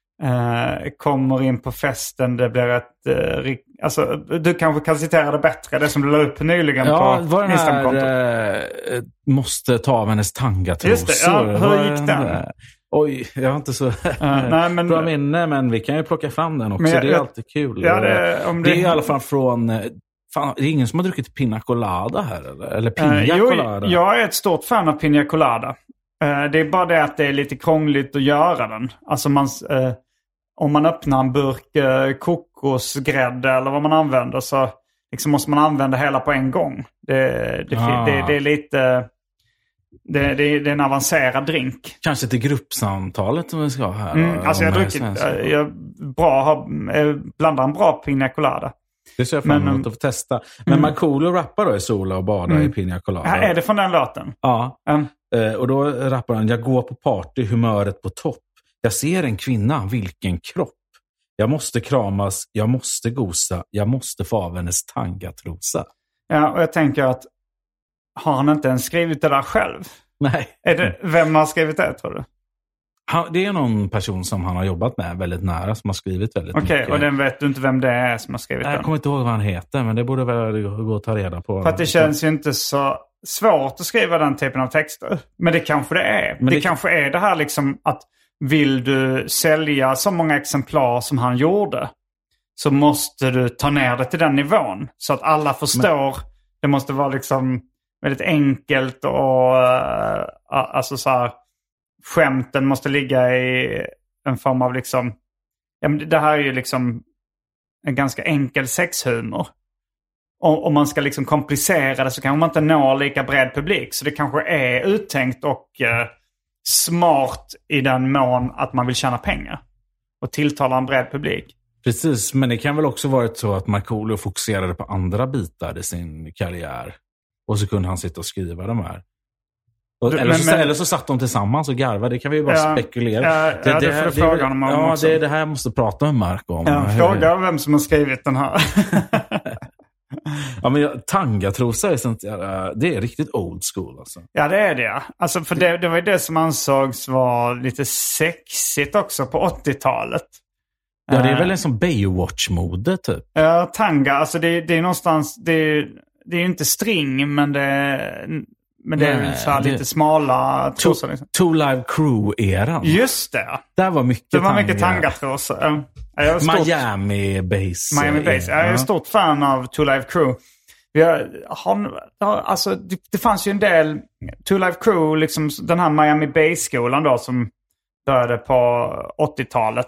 Speaker 3: eh, kommer in på festen, det blir ett eh, alltså du kanske kan citera det bättre, det som du la upp nyligen ja, på Instagram-kontot.
Speaker 4: Eh, måste ta av hennes tangatrosor.
Speaker 3: Just det, ja, hur gick den?
Speaker 4: Eh, oj, jag har inte så uh,
Speaker 3: nej, men,
Speaker 4: bra minne, men vi kan ju plocka fram den också, jag, det är jag, alltid kul.
Speaker 3: Ja, det, om
Speaker 4: det,
Speaker 3: det
Speaker 4: är i alla fall från fan, det är ingen som har druckit pina colada här eller, eller pina uh, jo, colada.
Speaker 3: Jag är ett stort fan av pina colada. Uh, det är bara det att det är lite krångligt att göra den. Alltså man, uh, om man öppnar en burk uh, kokosgrädde eller vad man använder så liksom måste man använda hela på en gång. Det, det, ah. det, det är lite... Det, det, det är en avancerad drink.
Speaker 4: Kanske till gruppsamtalet som vi ska ha här.
Speaker 3: Mm, alltså jag har druckit, jag bra, har, blandar en bra pina colada.
Speaker 4: Det ser jag fram emot att få testa. Men mm. Markoolio rappar då i sola och badar mm. i pina colada.
Speaker 3: Ja, är det från den låten?
Speaker 4: Ja.
Speaker 3: Mm.
Speaker 4: Eh, och då rappar han: jag går på party, humöret på topp. Jag ser en kvinna, vilken kropp. Jag måste kramas, jag måste gosa, jag måste få av hennes tangatrosa.
Speaker 3: Ja, och jag tänker att har han inte ens skrivit det där själv?
Speaker 4: Nej.
Speaker 3: Är det, vem har skrivit det, tror du?
Speaker 4: Han, det är någon person som han har jobbat med väldigt nära som har skrivit väldigt
Speaker 3: okay, mycket.
Speaker 4: Okej,
Speaker 3: och den vet du inte vem det är som har skrivit
Speaker 4: jag
Speaker 3: den?
Speaker 4: Jag kommer inte ihåg vad han heter, men det borde väl gå att ta reda på.
Speaker 3: För att det känns ju inte så svårt att skriva den typen av texter. Men det kanske det är. Men det, det kanske är det här liksom att vill du sälja så många exemplar som han gjorde så måste du ta ner det till den nivån. Så att alla förstår. Men det måste vara liksom väldigt enkelt och uh, alltså så här, skämten måste ligga i en form av liksom, ja, men det här är ju liksom en ganska enkel sexhumor. Och om man ska liksom komplicera det så kan man inte nå lika bred publik. Så det kanske är uttänkt och uh, smart i den mån att man vill tjäna pengar och tilltala en bred publik.
Speaker 4: Precis, men det kan väl också varit så att Markoolio fokuserade på andra bitar i sin karriär. Och så kunde han sitta och skriva de här. Och, eller, men, så, men, eller så satt de tillsammans och garvade. Det kan vi ju bara ja, spekulera. Ja,
Speaker 3: det, ja, det, det får du fråga honom om
Speaker 4: ja,
Speaker 3: också.
Speaker 4: Det är det här jag måste prata med Mark om.
Speaker 3: Ja, fråga vem som har skrivit den här.
Speaker 4: ja, men jag, tangatrosa är sånt, det är riktigt old school alltså.
Speaker 3: Ja, det är det. Ja. Alltså, för det, det var ju det som ansågs vara lite sexigt också på åttiotalet.
Speaker 4: Ja, det är väl en sån Baywatch-mode typ.
Speaker 3: Ja, tanga. Alltså det, det är någonstans... Det, det är ju inte string, men det, men det Nej, är så här det, lite smala trosor. Liksom.
Speaker 4: Two Live Crew-eran.
Speaker 3: Just det.
Speaker 4: Där var mycket
Speaker 3: det var
Speaker 4: tanga.
Speaker 3: mycket tangatrosor.
Speaker 4: Miami Bass.
Speaker 3: Miami Bass. Jag är en stort fan av Two Live Crew. Vi har, har, alltså, det, det fanns ju en del Two Live Crew, liksom den här Miami Bass-skolan då som började på åttiotalet.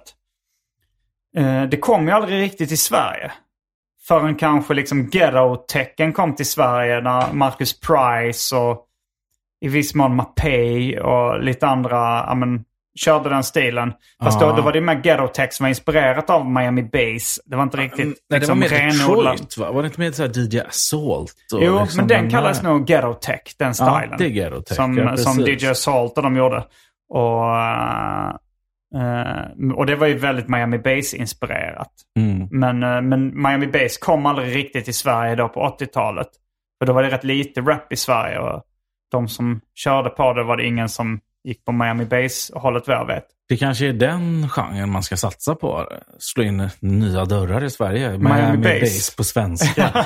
Speaker 3: Eh, det kom ju aldrig riktigt till Sverige. Förrän kanske liksom ghetto-tecken kom till Sverige när Marcus Price och i viss mån Mapei och lite andra ja, men, körde den stilen. Fast då, då var det mer ghetto-tech som var inspirerat av Miami Bass. Det var inte riktigt mm,
Speaker 4: nej,
Speaker 3: liksom,
Speaker 4: det var mer Detroit, va? Var det inte mer så här D J Assault? Och
Speaker 3: jo,
Speaker 4: liksom
Speaker 3: men den, den kallas nog ghetto-tech, den stilen.
Speaker 4: Ja, det är ghetto-tech.
Speaker 3: Som,
Speaker 4: ja,
Speaker 3: som D J Assault och de gjorde. Och... Uh, Uh, och det var ju väldigt Miami Bass-inspirerat.
Speaker 4: Mm.
Speaker 3: Men, uh, men Miami Bass kom aldrig riktigt till Sverige då på åttiotalet. För då var det rätt lite rap i Sverige. Och de som körde på det var det ingen som gick på Miami Bass-hållet vad jag vet.
Speaker 4: Det kanske är den genren man ska satsa på. Slå in nya dörrar i Sverige. Miami,
Speaker 3: Miami Bass.
Speaker 4: Bass på svenska.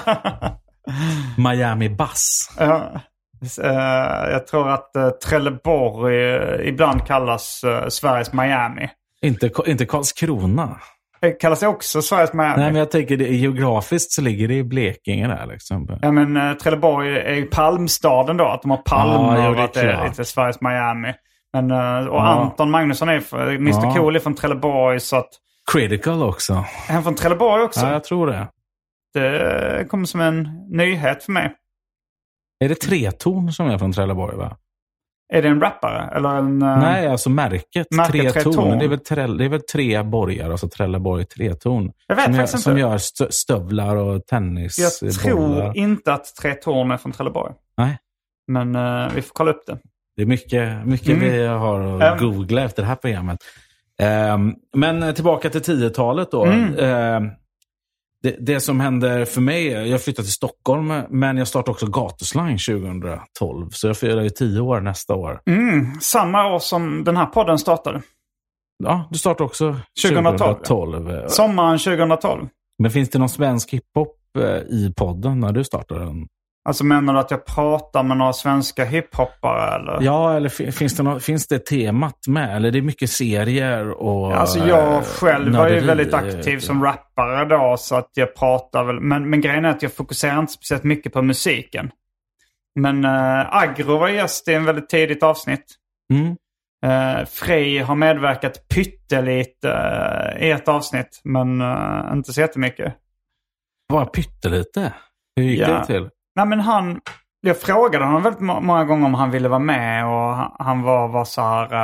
Speaker 4: Miami Bass.
Speaker 3: Ja. Uh, jag tror att uh, Trelleborg uh, ibland kallas uh, Sveriges Miami.
Speaker 4: Inte, inte Karlskrona.
Speaker 3: Kallas det också Sveriges Miami?
Speaker 4: Nej, men jag tänker det, geografiskt så ligger det i Blekinge där liksom.
Speaker 3: Ja, men uh, Trelleborg är ju palmstaden då. Att de har palmer
Speaker 4: ja,
Speaker 3: och att det är lite Sveriges Miami. Men, uh, och
Speaker 4: ja.
Speaker 3: Anton Magnusson är mister Ja. Cool är från Trelleborg, så att...
Speaker 4: Critical också.
Speaker 3: Är han från Trelleborg också?
Speaker 4: Ja, jag tror det.
Speaker 3: Det kommer som en nyhet för mig.
Speaker 4: Är det Treton som är från Trelleborg, va?
Speaker 3: Är det en rappare? Eller en, uh...
Speaker 4: Nej, alltså märket.
Speaker 3: märket
Speaker 4: Treton.
Speaker 3: Treton.
Speaker 4: Det är väl, tre, det är väl tre borgar, alltså Trelleborg Treton.
Speaker 3: Jag vet
Speaker 4: som
Speaker 3: faktiskt
Speaker 4: gör,
Speaker 3: inte.
Speaker 4: Som gör stö- stövlar och tennisbollar.
Speaker 3: Jag tror inte att Treton är från Trelleborg.
Speaker 4: Nej.
Speaker 3: Men uh, vi får kolla upp det.
Speaker 4: Det är mycket, mycket mm. vi har att um. googla efter det här programmet. Um, men tillbaka till tiotalet då. Mm. Um, det, det som händer för mig, jag flyttade till Stockholm, men jag startade också Gatuslang tjugohundratolv. Så jag firar ju tio år nästa år.
Speaker 3: Mm. Samma år som den här podden startade.
Speaker 4: Ja, du startade också
Speaker 3: tjugohundratolv.
Speaker 4: tjugohundratolv.
Speaker 3: Sommaren tjugohundratolv.
Speaker 4: Men finns det någon svensk hiphop i podden när du startade den?
Speaker 3: Alltså menar du att jag pratar med några svenska hiphoppare eller?
Speaker 4: Ja, eller finns det, något, finns det temat med? Eller är det mycket serier och...
Speaker 3: Alltså jag själv var ju väldigt aktiv som rappare då, så att jag pratar väl... Men, men grejen är att jag fokuserar inte speciellt mycket på musiken. Men äh, Agro var gäst i en väldigt tidigt avsnitt.
Speaker 4: Mm.
Speaker 3: Äh, Frej har medverkat pyttelite äh, i ett avsnitt, men äh, inte så jättemycket.
Speaker 4: Bara pyttelite? Hur gick ja. det till?
Speaker 3: Nej, men han, jag frågade honom väldigt må- många gånger om han ville vara med, och han, han var, var så här,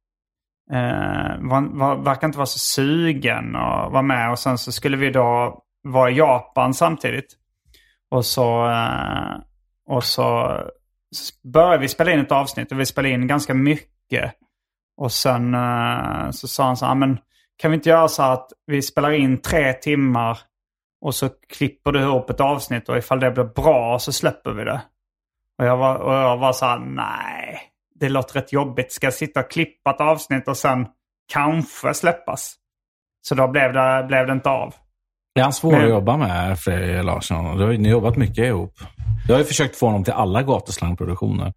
Speaker 3: eh, var, var, verkar inte vara så sugen och vara med. Och sen så skulle vi då vara i Japan samtidigt. Och så, eh, och så, så började vi spela in ett avsnitt, och vi spelade in ganska mycket. Och sen eh, så sa han så här, men kan vi inte göra så att vi spelar in tre timmar och så klipper du ihop ett avsnitt, och ifall det blir bra så släpper vi det. Och jag var, och jag var så här, nej, det låter rätt jobbigt. Ska jag sitta och klippa ett avsnitt och sen kanske släppas? Så då blev det, blev det inte av.
Speaker 4: Det är han svår Men... att jobba med, Frej Larsson. Du har ju jobbat mycket ihop. Jag har ju försökt få honom till alla Gatuslangproduktioner.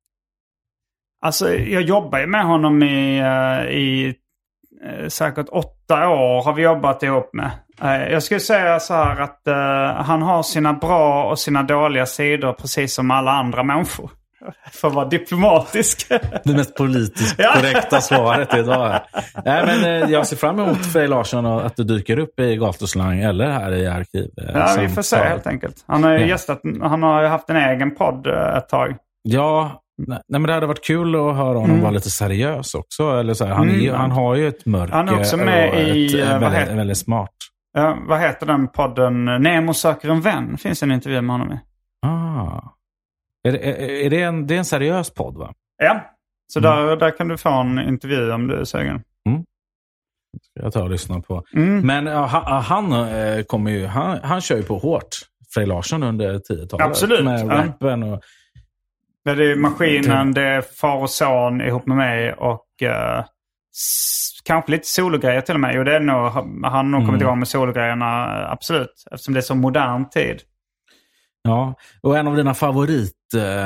Speaker 3: Alltså, jag jobbar ju med honom i... i säkert åtta år har vi jobbat ihop med. Jag skulle säga så här att uh, han har sina bra och sina dåliga sidor precis som alla andra människor. För att vara diplomatisk.
Speaker 4: Det mest politiskt korrekta svaret idag. Nej, men uh, jag ser fram emot Frej Larsson och att du dyker upp i Gatuslang eller här i arkiv. Uh,
Speaker 3: ja, vi får se helt enkelt. Han har ju ja. gästat, han har ju haft en egen podd uh, ett tag.
Speaker 4: Ja, nej, men det hade varit kul att höra honom mm. vara lite seriös också. Eller så här, han, är, mm. han har ju ett mörker.
Speaker 3: Han är också med i...
Speaker 4: Ett, uh, väldigt, heter, väldigt smart.
Speaker 3: Ja, vad heter den podden? Nemo söker en vän. Finns en intervju med honom i.
Speaker 4: Ah. Är, är, är det, en, det är en seriös podd, va?
Speaker 3: Ja, så mm. där, där kan du få en intervju om du är sugen.
Speaker 4: Mm. Ska jag ta och lyssna på.
Speaker 3: Mm.
Speaker 4: Men uh, han, han, uh, kommer ju, han, han kör ju på hårt. Frej Larsson under tiotalet.
Speaker 3: Absolut.
Speaker 4: Med
Speaker 3: ja.
Speaker 4: rappen och...
Speaker 3: Det är Maskinen, det är Far och son ihop med mig och uh, s- kanske lite sologrejer till och med. Jo, det är nog, han har nog kommit mm. igång med sologrejerna, absolut. Eftersom det är så modern tid.
Speaker 4: Ja, och en av dina favorit uh,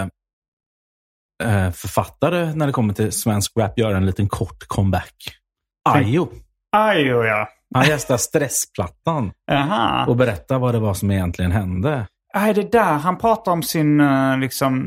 Speaker 4: uh, författare när det kommer till svensk rap gör en liten kort comeback. Ayo.
Speaker 3: Ayo, ja.
Speaker 4: Han gästar Stressplattan.
Speaker 3: Aha.
Speaker 4: Och berättar vad det var som egentligen hände.
Speaker 3: Nej, det där. Han pratar om sin uh, liksom...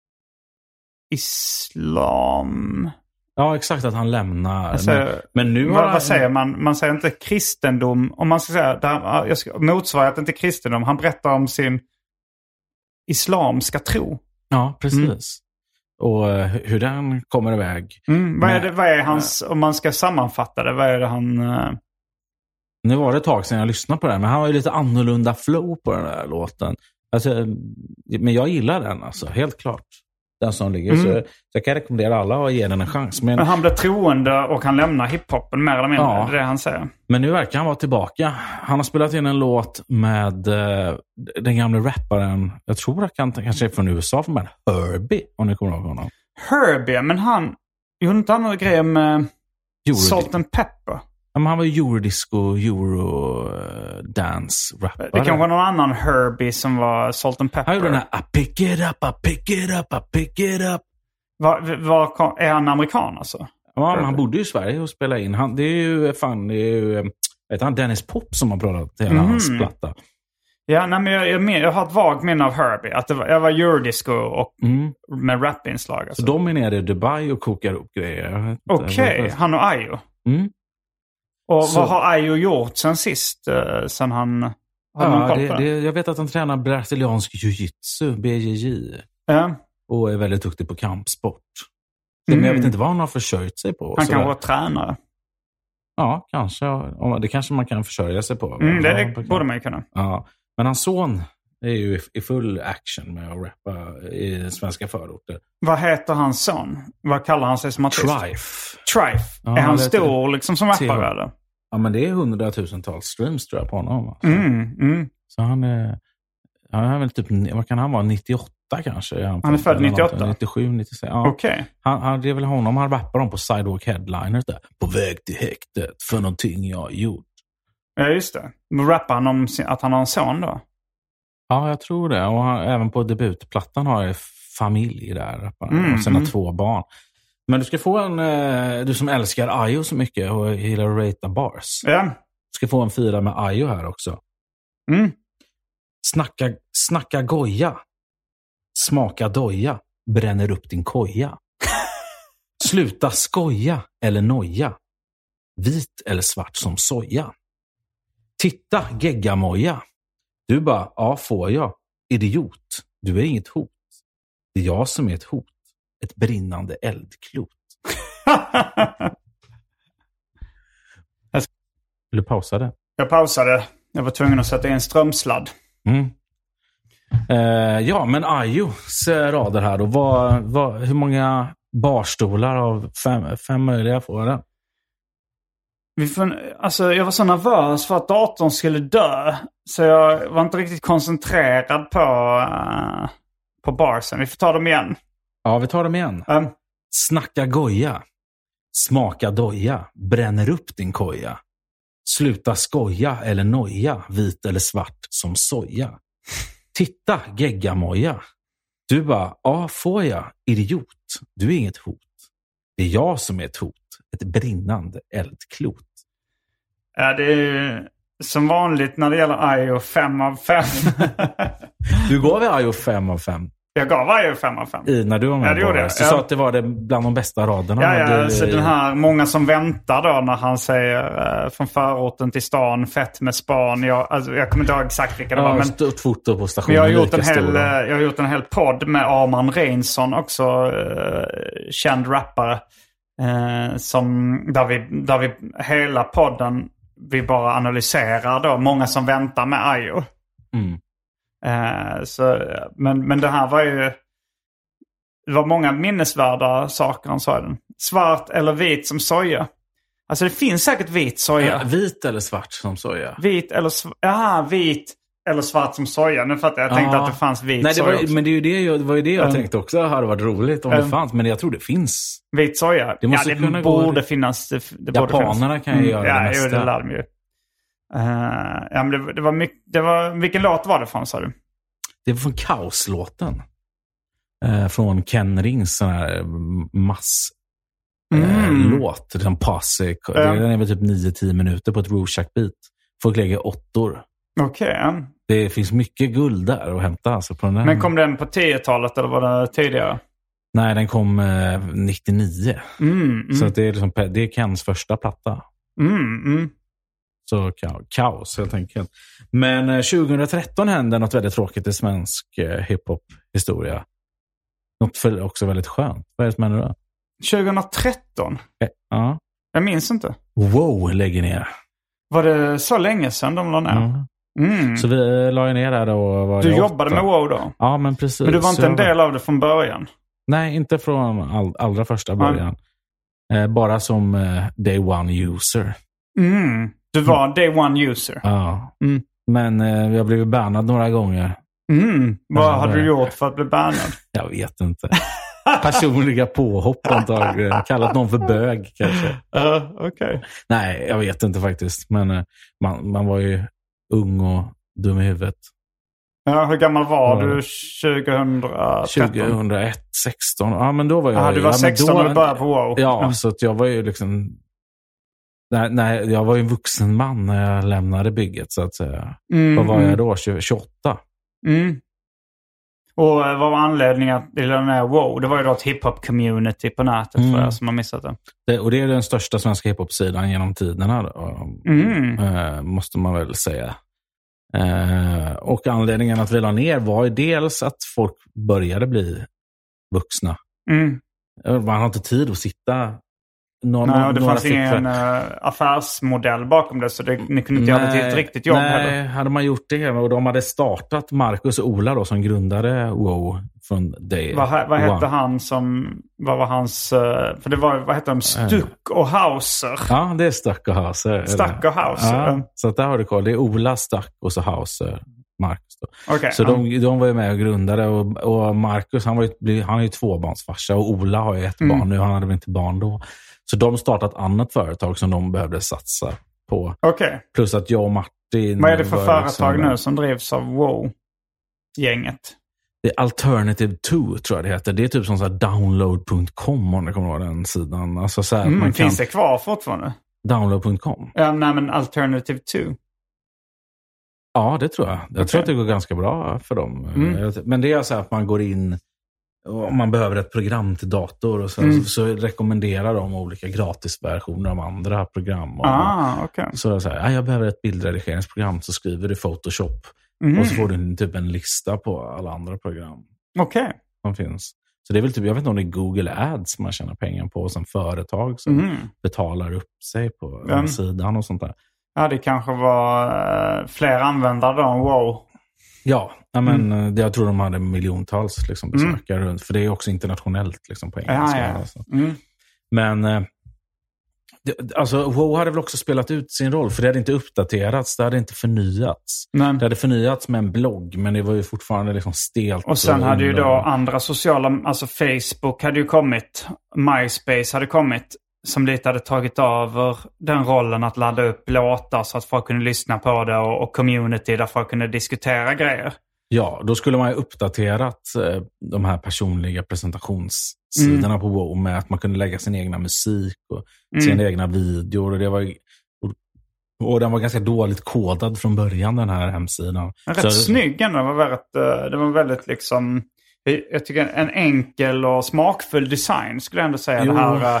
Speaker 3: islam.
Speaker 4: Ja, exakt, att han lämnar.
Speaker 3: Alltså,
Speaker 4: men, men nu
Speaker 3: vad,
Speaker 4: har han...
Speaker 3: vad säger man? Man säger inte kristendom. Om man ska säga, där, jag ska, motsvarighet inte kristendom. Han berättar om sin islamska tro.
Speaker 4: Ja, precis. Mm. Och uh, hur den kommer iväg.
Speaker 3: Mm, vad, är det, vad är hans, om man ska sammanfatta det, vad är det han... Uh...
Speaker 4: Nu var det ett tag sedan jag lyssnade på den, men han har ju lite annorlunda flow på den där låten. Alltså, men jag gillar den alltså, helt klart. Den som ligger. Mm. Så, så jag kan rekommendera alla att ge den en chans. Men,
Speaker 3: men han blir troende och han lämnar hiphopen mer eller mindre.
Speaker 4: Ja,
Speaker 3: det är det han säger.
Speaker 4: Men nu verkar han vara tillbaka. Han har spelat in en låt med uh, den gamla rapparen, jag tror att han kanske är från U S A, från Herbie, om ni kommer ihåg honom.
Speaker 3: Herbie, men han gjorde inte han några grejer med Euro Salt and Pepper?
Speaker 4: Ja, men han var eurodisco, eurodance-rappare.
Speaker 3: Det kanske var någon annan Herbie som var Salt and Pepper.
Speaker 4: Han gjorde den här I pick it up, I pick it up, I pick it up.
Speaker 3: Var, var, är han amerikan alltså?
Speaker 4: Ja, men han bodde i Sverige och spelade in. Han, det är ju fan, det är ju, vet han Dennis Pop som har pratat hela mm. hans platta.
Speaker 3: Ja, nej, men jag, jag, jag har ett vagt minne av Herbie. Att det var, jag var eurodisco och mm. med rapinslag. Alltså.
Speaker 4: Så de är nere i Dubai och kokar upp grejer.
Speaker 3: Okej, okay. Han och Ayo.
Speaker 4: Mm.
Speaker 3: Och så. Vad har Ayo gjort sen sist? Uh, sen han...
Speaker 4: Ja, det, det, jag vet att han tränar brasiliansk jiu-jitsu, B J J.
Speaker 3: Ja.
Speaker 4: Och är väldigt duktig på kampsport. Mm. Men jag vet inte vad han har försörjt sig på.
Speaker 3: Han kan vara tränare.
Speaker 4: Ja, kanske. Det kanske man kan försörja sig på.
Speaker 3: Mm, det ja, borde man ju kunna.
Speaker 4: Ja. Men hans son är ju i full action med att rappa i svenska förorter.
Speaker 3: Vad heter hans son? Vad kallar han sig som artist?
Speaker 4: Trife.
Speaker 3: Trife. Ja, är han stor liksom som rappare eller?
Speaker 4: Ja, men det är hundratusentals streams tror jag på honom. Alltså.
Speaker 3: Mm, mm.
Speaker 4: Så han är, han är väl typ, vad kan han vara, nittioåtta kanske? Han,
Speaker 3: han är född nittioåtta?
Speaker 4: nittiosju, nittiosex. Ja.
Speaker 3: Okej. Okay.
Speaker 4: Han, han, det är väl honom han rappar om på Sidewalk Headliners där. På väg till häktet för någonting jag har gjort.
Speaker 3: Ja, just det. Men rappar han om att han har en son då?
Speaker 4: Ja, jag tror det. Och han, även på debutplattan har jag familj där. Mm, och sina mm. två barn. Men du ska få en, du som älskar Ayo så mycket och gillar att ratea bars.
Speaker 3: Ja.
Speaker 4: Du ska få en fyra med Ayo här också.
Speaker 3: Mm.
Speaker 4: Snacka, snacka goja. Smaka doja. Bränner upp din koja. Sluta skoja eller noja. Vit eller svart som soja. Titta, geggamoja. Du bara, ja får jag. Idiot, du är inget hot. Det är jag som är ett hot. Ett brinnande eldklot. Vill du pausa det?
Speaker 3: Jag pausade. Jag var tvungen att sätta in strömsladd.
Speaker 4: Mm. Eh, ja, men Ayos rader här då. Vad, vad, hur många barstolar av fem, fem möjliga får den?
Speaker 3: Vi får, alltså, jag var så nervös för att datorn skulle dö. Så jag var inte riktigt koncentrerad på, uh, på barsen. Vi får ta dem igen.
Speaker 4: Ja, vi tar dem igen.
Speaker 3: Um.
Speaker 4: Snacka goja. Smaka doja. Bränner upp din koja. Sluta skoja eller noja. Vit eller svart som soja. Titta, geggamoja. Du bara, ja får jag. Idiot. Du är inget hot. Det är jag som är ett hot. Ett brinnande eldklot.
Speaker 3: Ja, det är som vanligt när det gäller Ayo fem av fem.
Speaker 4: Du gav Ayo fem av fem.
Speaker 3: Jag gav Ayo fem av fem.
Speaker 4: I när du var med.
Speaker 3: Ja, det gjorde jag.
Speaker 4: Du sa att det var det bland de bästa raderna.
Speaker 3: Ja, ja
Speaker 4: du,
Speaker 3: så den här många som väntar då när han säger uh, från förorten till stan, fett med span. Jag, alltså, jag kommer inte ihåg exakt vilka det
Speaker 4: ja,
Speaker 3: var. Men
Speaker 4: stort foto på stationen.
Speaker 3: Jag har, gjort en hel, uh, jag har gjort en hel podd med Arman Reinsson, också uh, känd rappare. Uh, som, där, vi, där vi hela podden vi bara analyserar då många som väntar med Ayo.
Speaker 4: Mm.
Speaker 3: Uh, så, men, men det här var ju det var många minnesvärda saker han sa den. Svart eller vit som soja. Alltså det finns säkert vit soja.
Speaker 4: Ja, vit eller svart som soja.
Speaker 3: Vit eller sv- Aha, vit eller svart som soja. Nu fattar jag. Jag tänkte
Speaker 4: ja.
Speaker 3: att det fanns vit
Speaker 4: Nej, det
Speaker 3: soja
Speaker 4: var,
Speaker 3: också.
Speaker 4: Men det, är ju det, jag, det var ju det jag
Speaker 3: um,
Speaker 4: tänkte också. Det hade varit roligt om um, det fanns. Men jag tror det finns.
Speaker 3: Vit soja?
Speaker 4: Det måste
Speaker 3: ja, det
Speaker 4: kunna
Speaker 3: borde
Speaker 4: gå.
Speaker 3: finnas. Det, det
Speaker 4: Japanerna
Speaker 3: borde
Speaker 4: kan ju göra
Speaker 3: mm,
Speaker 4: det
Speaker 3: ja,
Speaker 4: mesta.
Speaker 3: Ja, det lär de ju. Uh, ja, men det, det var mycket, det var, vilken låt var det från, sa du?
Speaker 4: Det var från Kaoslåten. Uh, från Ken Rings sån här mass uh, mm. låt. Den Posse.
Speaker 3: Um,
Speaker 4: den är väl typ nio till tio minuter på ett Rorschach-beat. Folk lägger åttor.
Speaker 3: Okej. Okay.
Speaker 4: Det finns mycket guld där att hämta. Alltså på den här.
Speaker 3: Men kom den på tio-talet eller var det tidigare?
Speaker 4: Nej, den kom uh, nittionio.
Speaker 3: Mm, mm.
Speaker 4: Så det är, liksom, det är Kens första platta.
Speaker 3: Mm, mm.
Speaker 4: Så kaos helt enkelt. Men tjugohundratretton hände något väldigt tråkigt i svensk eh, hiphop-historia. Något för också väldigt skönt. Vad är det som händer då?
Speaker 3: tjugohundratretton?
Speaker 4: Eh, ja.
Speaker 3: Jag minns inte.
Speaker 4: Wow, lägger ner.
Speaker 3: Var det så länge sedan de la ner?
Speaker 4: Mm. Mm. Så vi la ju ner där då. Var
Speaker 3: du jobbade åtta. Med Wow då?
Speaker 4: Ja, men precis.
Speaker 3: Men du var inte en del av det från början?
Speaker 4: Nej, inte från all, allra första början. Mm. Eh, bara som eh, day one user.
Speaker 3: Mm. Du var mm. day one user?
Speaker 4: Ja.
Speaker 3: Mm.
Speaker 4: Men eh, jag blev bannad några gånger.
Speaker 3: Mm. Vad hade du gjort för att bli bannad?
Speaker 4: Jag vet inte. Personliga påhopp antagligen. Kallat någon för bög kanske.
Speaker 3: Uh, Okej. Okay.
Speaker 4: Nej, jag vet inte faktiskt. Men uh, man, man var ju ung och dum i huvudet.
Speaker 3: Ja, hur gammal var ja. du tjugohundratretton?
Speaker 4: tjugohundraett, sexton. Ja, men då var jag...
Speaker 3: Aha, du var
Speaker 4: ja,
Speaker 3: sexton
Speaker 4: då,
Speaker 3: och du började på Wow.
Speaker 4: Ja, mm. så att jag var ju liksom... nej, nej, jag var ju en vuxen man när jag lämnade bygget så att säga.
Speaker 3: Mm,
Speaker 4: Vad var
Speaker 3: mm.
Speaker 4: jag då? tjugoåtta?
Speaker 3: Mm. Och vad var anledningen till den här WoW? Det var ju då ett hiphop-community på nätet mm. för er som har missat det.
Speaker 4: det. Och det är den största svenska hiphop-sidan genom tiderna. Då,
Speaker 3: mm.
Speaker 4: äh, måste man väl säga. Äh, och anledningen att vi la ner var ju dels att folk började bli vuxna.
Speaker 3: Mm.
Speaker 4: Man har inte tid att sitta... Någon,
Speaker 3: nej, och det
Speaker 4: några
Speaker 3: fanns ingen uh, affärsmodell bakom det, så det, ni kunde inte göra ett riktigt jobb
Speaker 4: nej,
Speaker 3: heller.
Speaker 4: Nej, hade man gjort det och de hade startat Marcus och Ola då, som grundade WoW från Day.
Speaker 3: Vad, vad hette han som, vad var hans, uh, för det var, vad hette de, Stuck och Hauser?
Speaker 4: Ja, det är Stuck och Hauser.
Speaker 3: Stuck och Hauser.
Speaker 4: Ja, så där har du koll. Det är Ola, Stuck och så Hauser. Marcus då.
Speaker 3: Okay,
Speaker 4: så
Speaker 3: um.
Speaker 4: de, de var ju med och grundade och, och Marcus, han, var ju, han är ju tvåbarnsfarsa och Ola har ju ett mm. barn nu, han hade väl inte barn då. Så de startade ett annat företag som de behövde satsa på.
Speaker 3: Okay.
Speaker 4: Plus att jag och Martin...
Speaker 3: Vad är det för företag nu som drivs av WoW-gänget?
Speaker 4: Det är Alternative två tror jag det heter. Det är typ som så här download punkt com om du kommer ihåg den sidan. Alltså så här
Speaker 3: mm,
Speaker 4: man kan...
Speaker 3: Finns det kvar fortfarande?
Speaker 4: download punkt com?
Speaker 3: Ja, nej men Alternative två.
Speaker 4: Ja, det tror jag. Jag okay. tror att det går ganska bra för dem. Mm. Men det är så här att man går in... Om man behöver ett program till dator och så, mm. så, så rekommenderar de olika gratisversioner av andra program. Och,
Speaker 3: ah, okay.
Speaker 4: Så det är så här, ja, jag behöver ett bildredigeringsprogram, så skriver du Photoshop.
Speaker 3: Mm.
Speaker 4: Och så får du en, typ en lista på alla andra program.
Speaker 3: Okej. Okay.
Speaker 4: Som finns. Så det är väl typ, jag vet inte om det är Google Ads man tjänar pengar på som företag som mm. betalar upp sig på mm. den sidan och sånt där.
Speaker 3: Ja, det kanske var uh, fler användare då än WoW.
Speaker 4: Ja, men mm. jag tror de hade miljontals liksom, besökare mm. runt. För det är också internationellt liksom, på engelska.
Speaker 3: Ja, ja.
Speaker 4: Alltså.
Speaker 3: Mm.
Speaker 4: Men eh, det, alltså, WoW hade väl också spelat ut sin roll. För det hade inte uppdaterats, det hade inte förnyats. Men. Det hade förnyats med en blogg, men det var ju fortfarande liksom stelt.
Speaker 3: Och sen och hade ju då andra sociala, alltså Facebook hade ju kommit, MySpace hade kommit. Som lite hade tagit över den rollen att ladda upp låtar så att folk kunde lyssna på det och, och community där folk kunde diskutera grejer.
Speaker 4: Ja, då skulle man ju uppdaterat eh, de här personliga presentationssidorna mm. på WoW med att man kunde lägga sin egna musik och mm. sina egna videor. Och, det var, och, och den var ganska dåligt kodad från början, den här hemsidan.
Speaker 3: Rätt så, snygg ändå. Det var väldigt, det var väldigt liksom, jag tycker en enkel och smakfull design skulle jag ändå säga. Jo. Det här...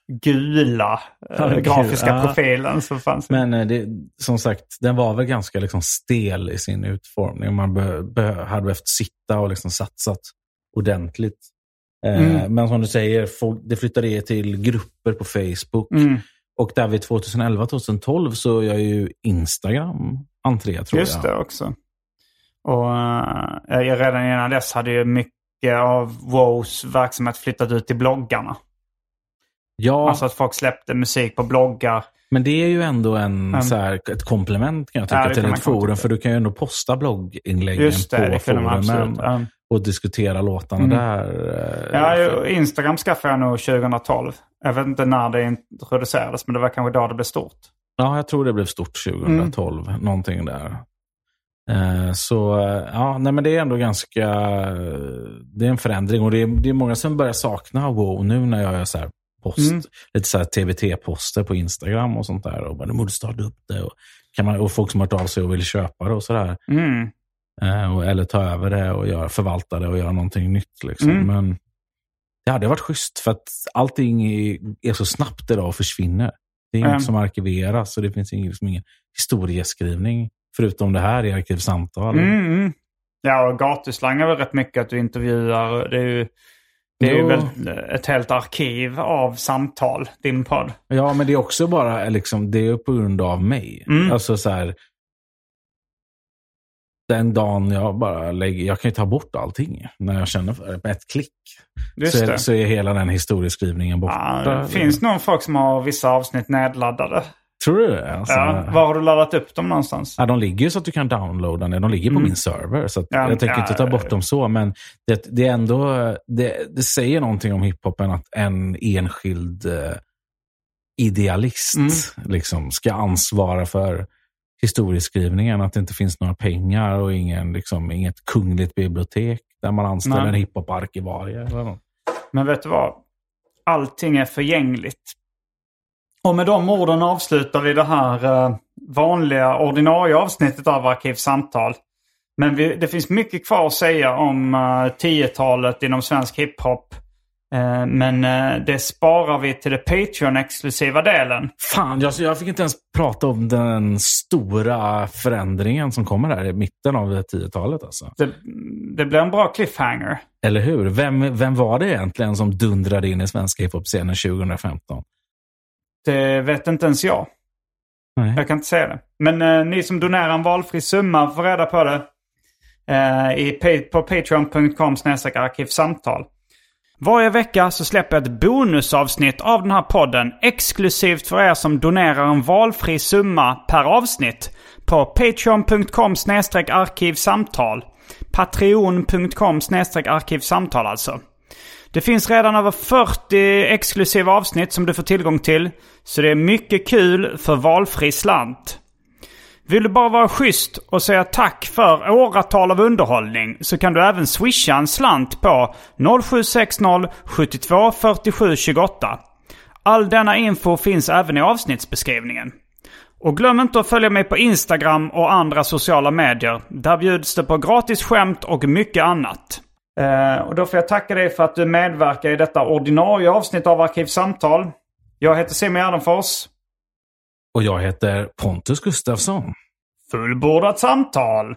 Speaker 3: gula äh, grafiska ja. profilen som fanns.
Speaker 4: Men det, som sagt, den var väl ganska liksom stel i sin utformning. Man be, be, hade behövt sitta och liksom satsat ordentligt. Mm. Eh, men som du säger, folk, det flyttade till grupper på Facebook. Mm. Och där vid tjugoelva tjugotolv så gör ju Instagram entré, tror
Speaker 3: Just
Speaker 4: jag.
Speaker 3: Just det också. Och äh, redan innan dess hade ju mycket av WoWs verksamhet flyttat ut till bloggarna.
Speaker 4: Ja.
Speaker 3: Alltså att folk släppte musik på bloggar.
Speaker 4: Men det är ju ändå en, mm. så här, ett komplement kan jag tycka ja, till ett forum. För du kan ju ändå posta blogginläggen
Speaker 3: Just det,
Speaker 4: på
Speaker 3: det
Speaker 4: forumen
Speaker 3: mm.
Speaker 4: och diskutera låtarna mm. där.
Speaker 3: Ja, Instagram skaffade jag nog tjugotolv. Jag vet inte när det introducerades, men det var kanske då det blev stort.
Speaker 4: Ja, jag tror det blev stort tjugotolv. Mm. Någonting där. Så ja, nej, men det är ändå ganska... Det är en förändring och det är, det är många som börjar sakna WoW nu när jag gör så här post, mm. lite så här T V T-poster på Instagram och sånt där. Och bara, du borde starta upp det. Och, kan man, och folk som har hört av sig och vill köpa det och sådär.
Speaker 3: Mm.
Speaker 4: Eh, och, eller ta över det och göra, förvalta det och göra någonting nytt. Liksom. Mm. Men ja, det har varit schysst för att allting är, är så snabbt idag och försvinner. Det är inget mm. som arkiveras och det finns ingen, liksom ingen historieskrivning förutom det här i arkivsamtal.
Speaker 3: Mm. Ja, och gatuslang är väl rätt mycket att du intervjuar. Det är ju Det är ju väl ett helt arkiv av samtal, din podd.
Speaker 4: Ja, men det är också bara liksom, det är på grund av mig. Mm. Alltså så här, den dagen jag bara lägger, jag kan ju ta bort allting när jag känner för det. Med ett klick så är, så är hela den historieskrivningen borta.
Speaker 3: Ja, det finns någon folk som har vissa avsnitt nedladdade.
Speaker 4: Tror du det? Alltså,
Speaker 3: ja, var har du laddat upp dem någonstans?
Speaker 4: Ja, de ligger ju så att du kan downloada dem. De ligger på mm. min server. Så att ja, jag tänker ja, inte ta bort dem så. Men det, det är ändå... Det, det säger någonting om hiphopen att en enskild uh, idealist mm. liksom, ska ansvara för historieskrivningen. Att det inte finns några pengar och ingen, liksom, inget kungligt bibliotek där man anställer Nej. en hiphop-arkivarie.
Speaker 3: Men vet du vad? Allting är förgängligt. Och med de orden avslutar vi det här uh, vanliga ordinarie avsnittet av Arkivsamtal. Men vi, det finns mycket kvar att säga om uh, tiotalet inom svensk hiphop. Uh, men uh, det sparar vi till det Patreon-exklusiva delen.
Speaker 4: Fan, jag, jag fick inte ens prata om den stora förändringen som kommer här i mitten av det tiotalet. Alltså.
Speaker 3: Det, det blir en bra cliffhanger.
Speaker 4: Eller hur? Vem, vem var det egentligen som dundrade in i svenska hiphop-scenen tjugohundrafemton?
Speaker 3: Det vet inte ens jag.
Speaker 4: Nej.
Speaker 3: Jag kan inte säga det. Men uh, ni som donerar en valfri summa får reda på det. Uh, i, på patreon punkt com snedstreck arkivsamtal. Varje vecka så släpper jag ett bonusavsnitt av den här podden exklusivt för er som donerar en valfri summa per avsnitt på patreon punkt com snedstreck arkivsamtal. patreon punkt com snedstreck arkivsamtal alltså. Det finns redan över fyrtio exklusiva avsnitt som du får tillgång till, så det är mycket kul för valfri slant. Vill du bara vara schysst och säga tack för åratal av underhållning, så kan du även swisha en slant på noll sju sex noll sju två fyra sju två åtta. All denna info finns även i avsnittsbeskrivningen. Och glöm inte att följa mig på Instagram och andra sociala medier. Där bjuds det på gratis skämt och mycket annat. Eh, och då får jag tacka dig för att du medverkar i detta ordinarie avsnitt av Arkivsamtal. Jag heter Simon Gärdenfors.
Speaker 4: Och jag heter Pontus Gustafsson.
Speaker 3: Fullbordat samtal.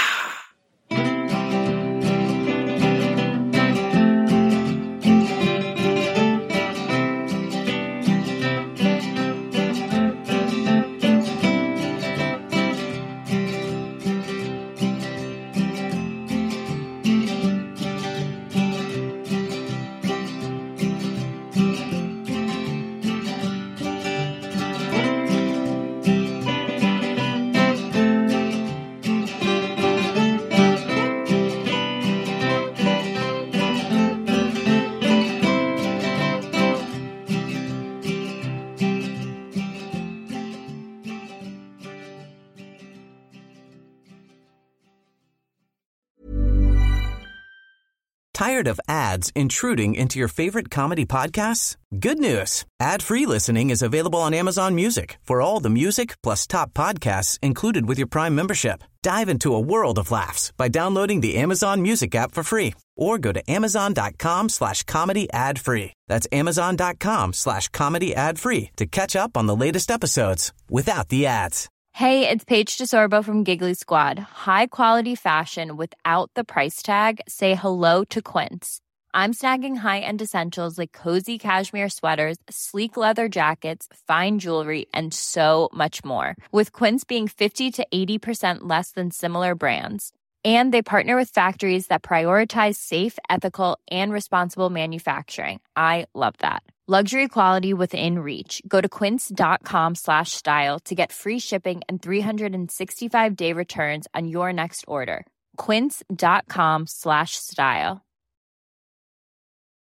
Speaker 1: Tired of ads intruding into your favorite comedy podcasts? Good news. Ad-free listening is available on Amazon Music for all the music plus top podcasts included with your Prime membership. Dive into a world of laughs by downloading the Amazon Music app for free or go to amazon.com slash comedy ad free. That's amazon.com slash comedy ad free to catch up on the latest episodes without the ads.
Speaker 2: Hey, it's Paige DeSorbo from Giggly Squad. High quality fashion without the price tag. Say hello to Quince. I'm snagging high-end essentials like cozy cashmere sweaters, sleek leather jackets, fine jewelry, and so much more. With Quince being fifty to eighty percent less than similar brands. And they partner with factories that prioritize safe, ethical, and responsible manufacturing. I love that. Luxury quality within reach. Go to quince.com slash style to get free shipping and three sixty-five day returns on your next order. Quince.com slash style.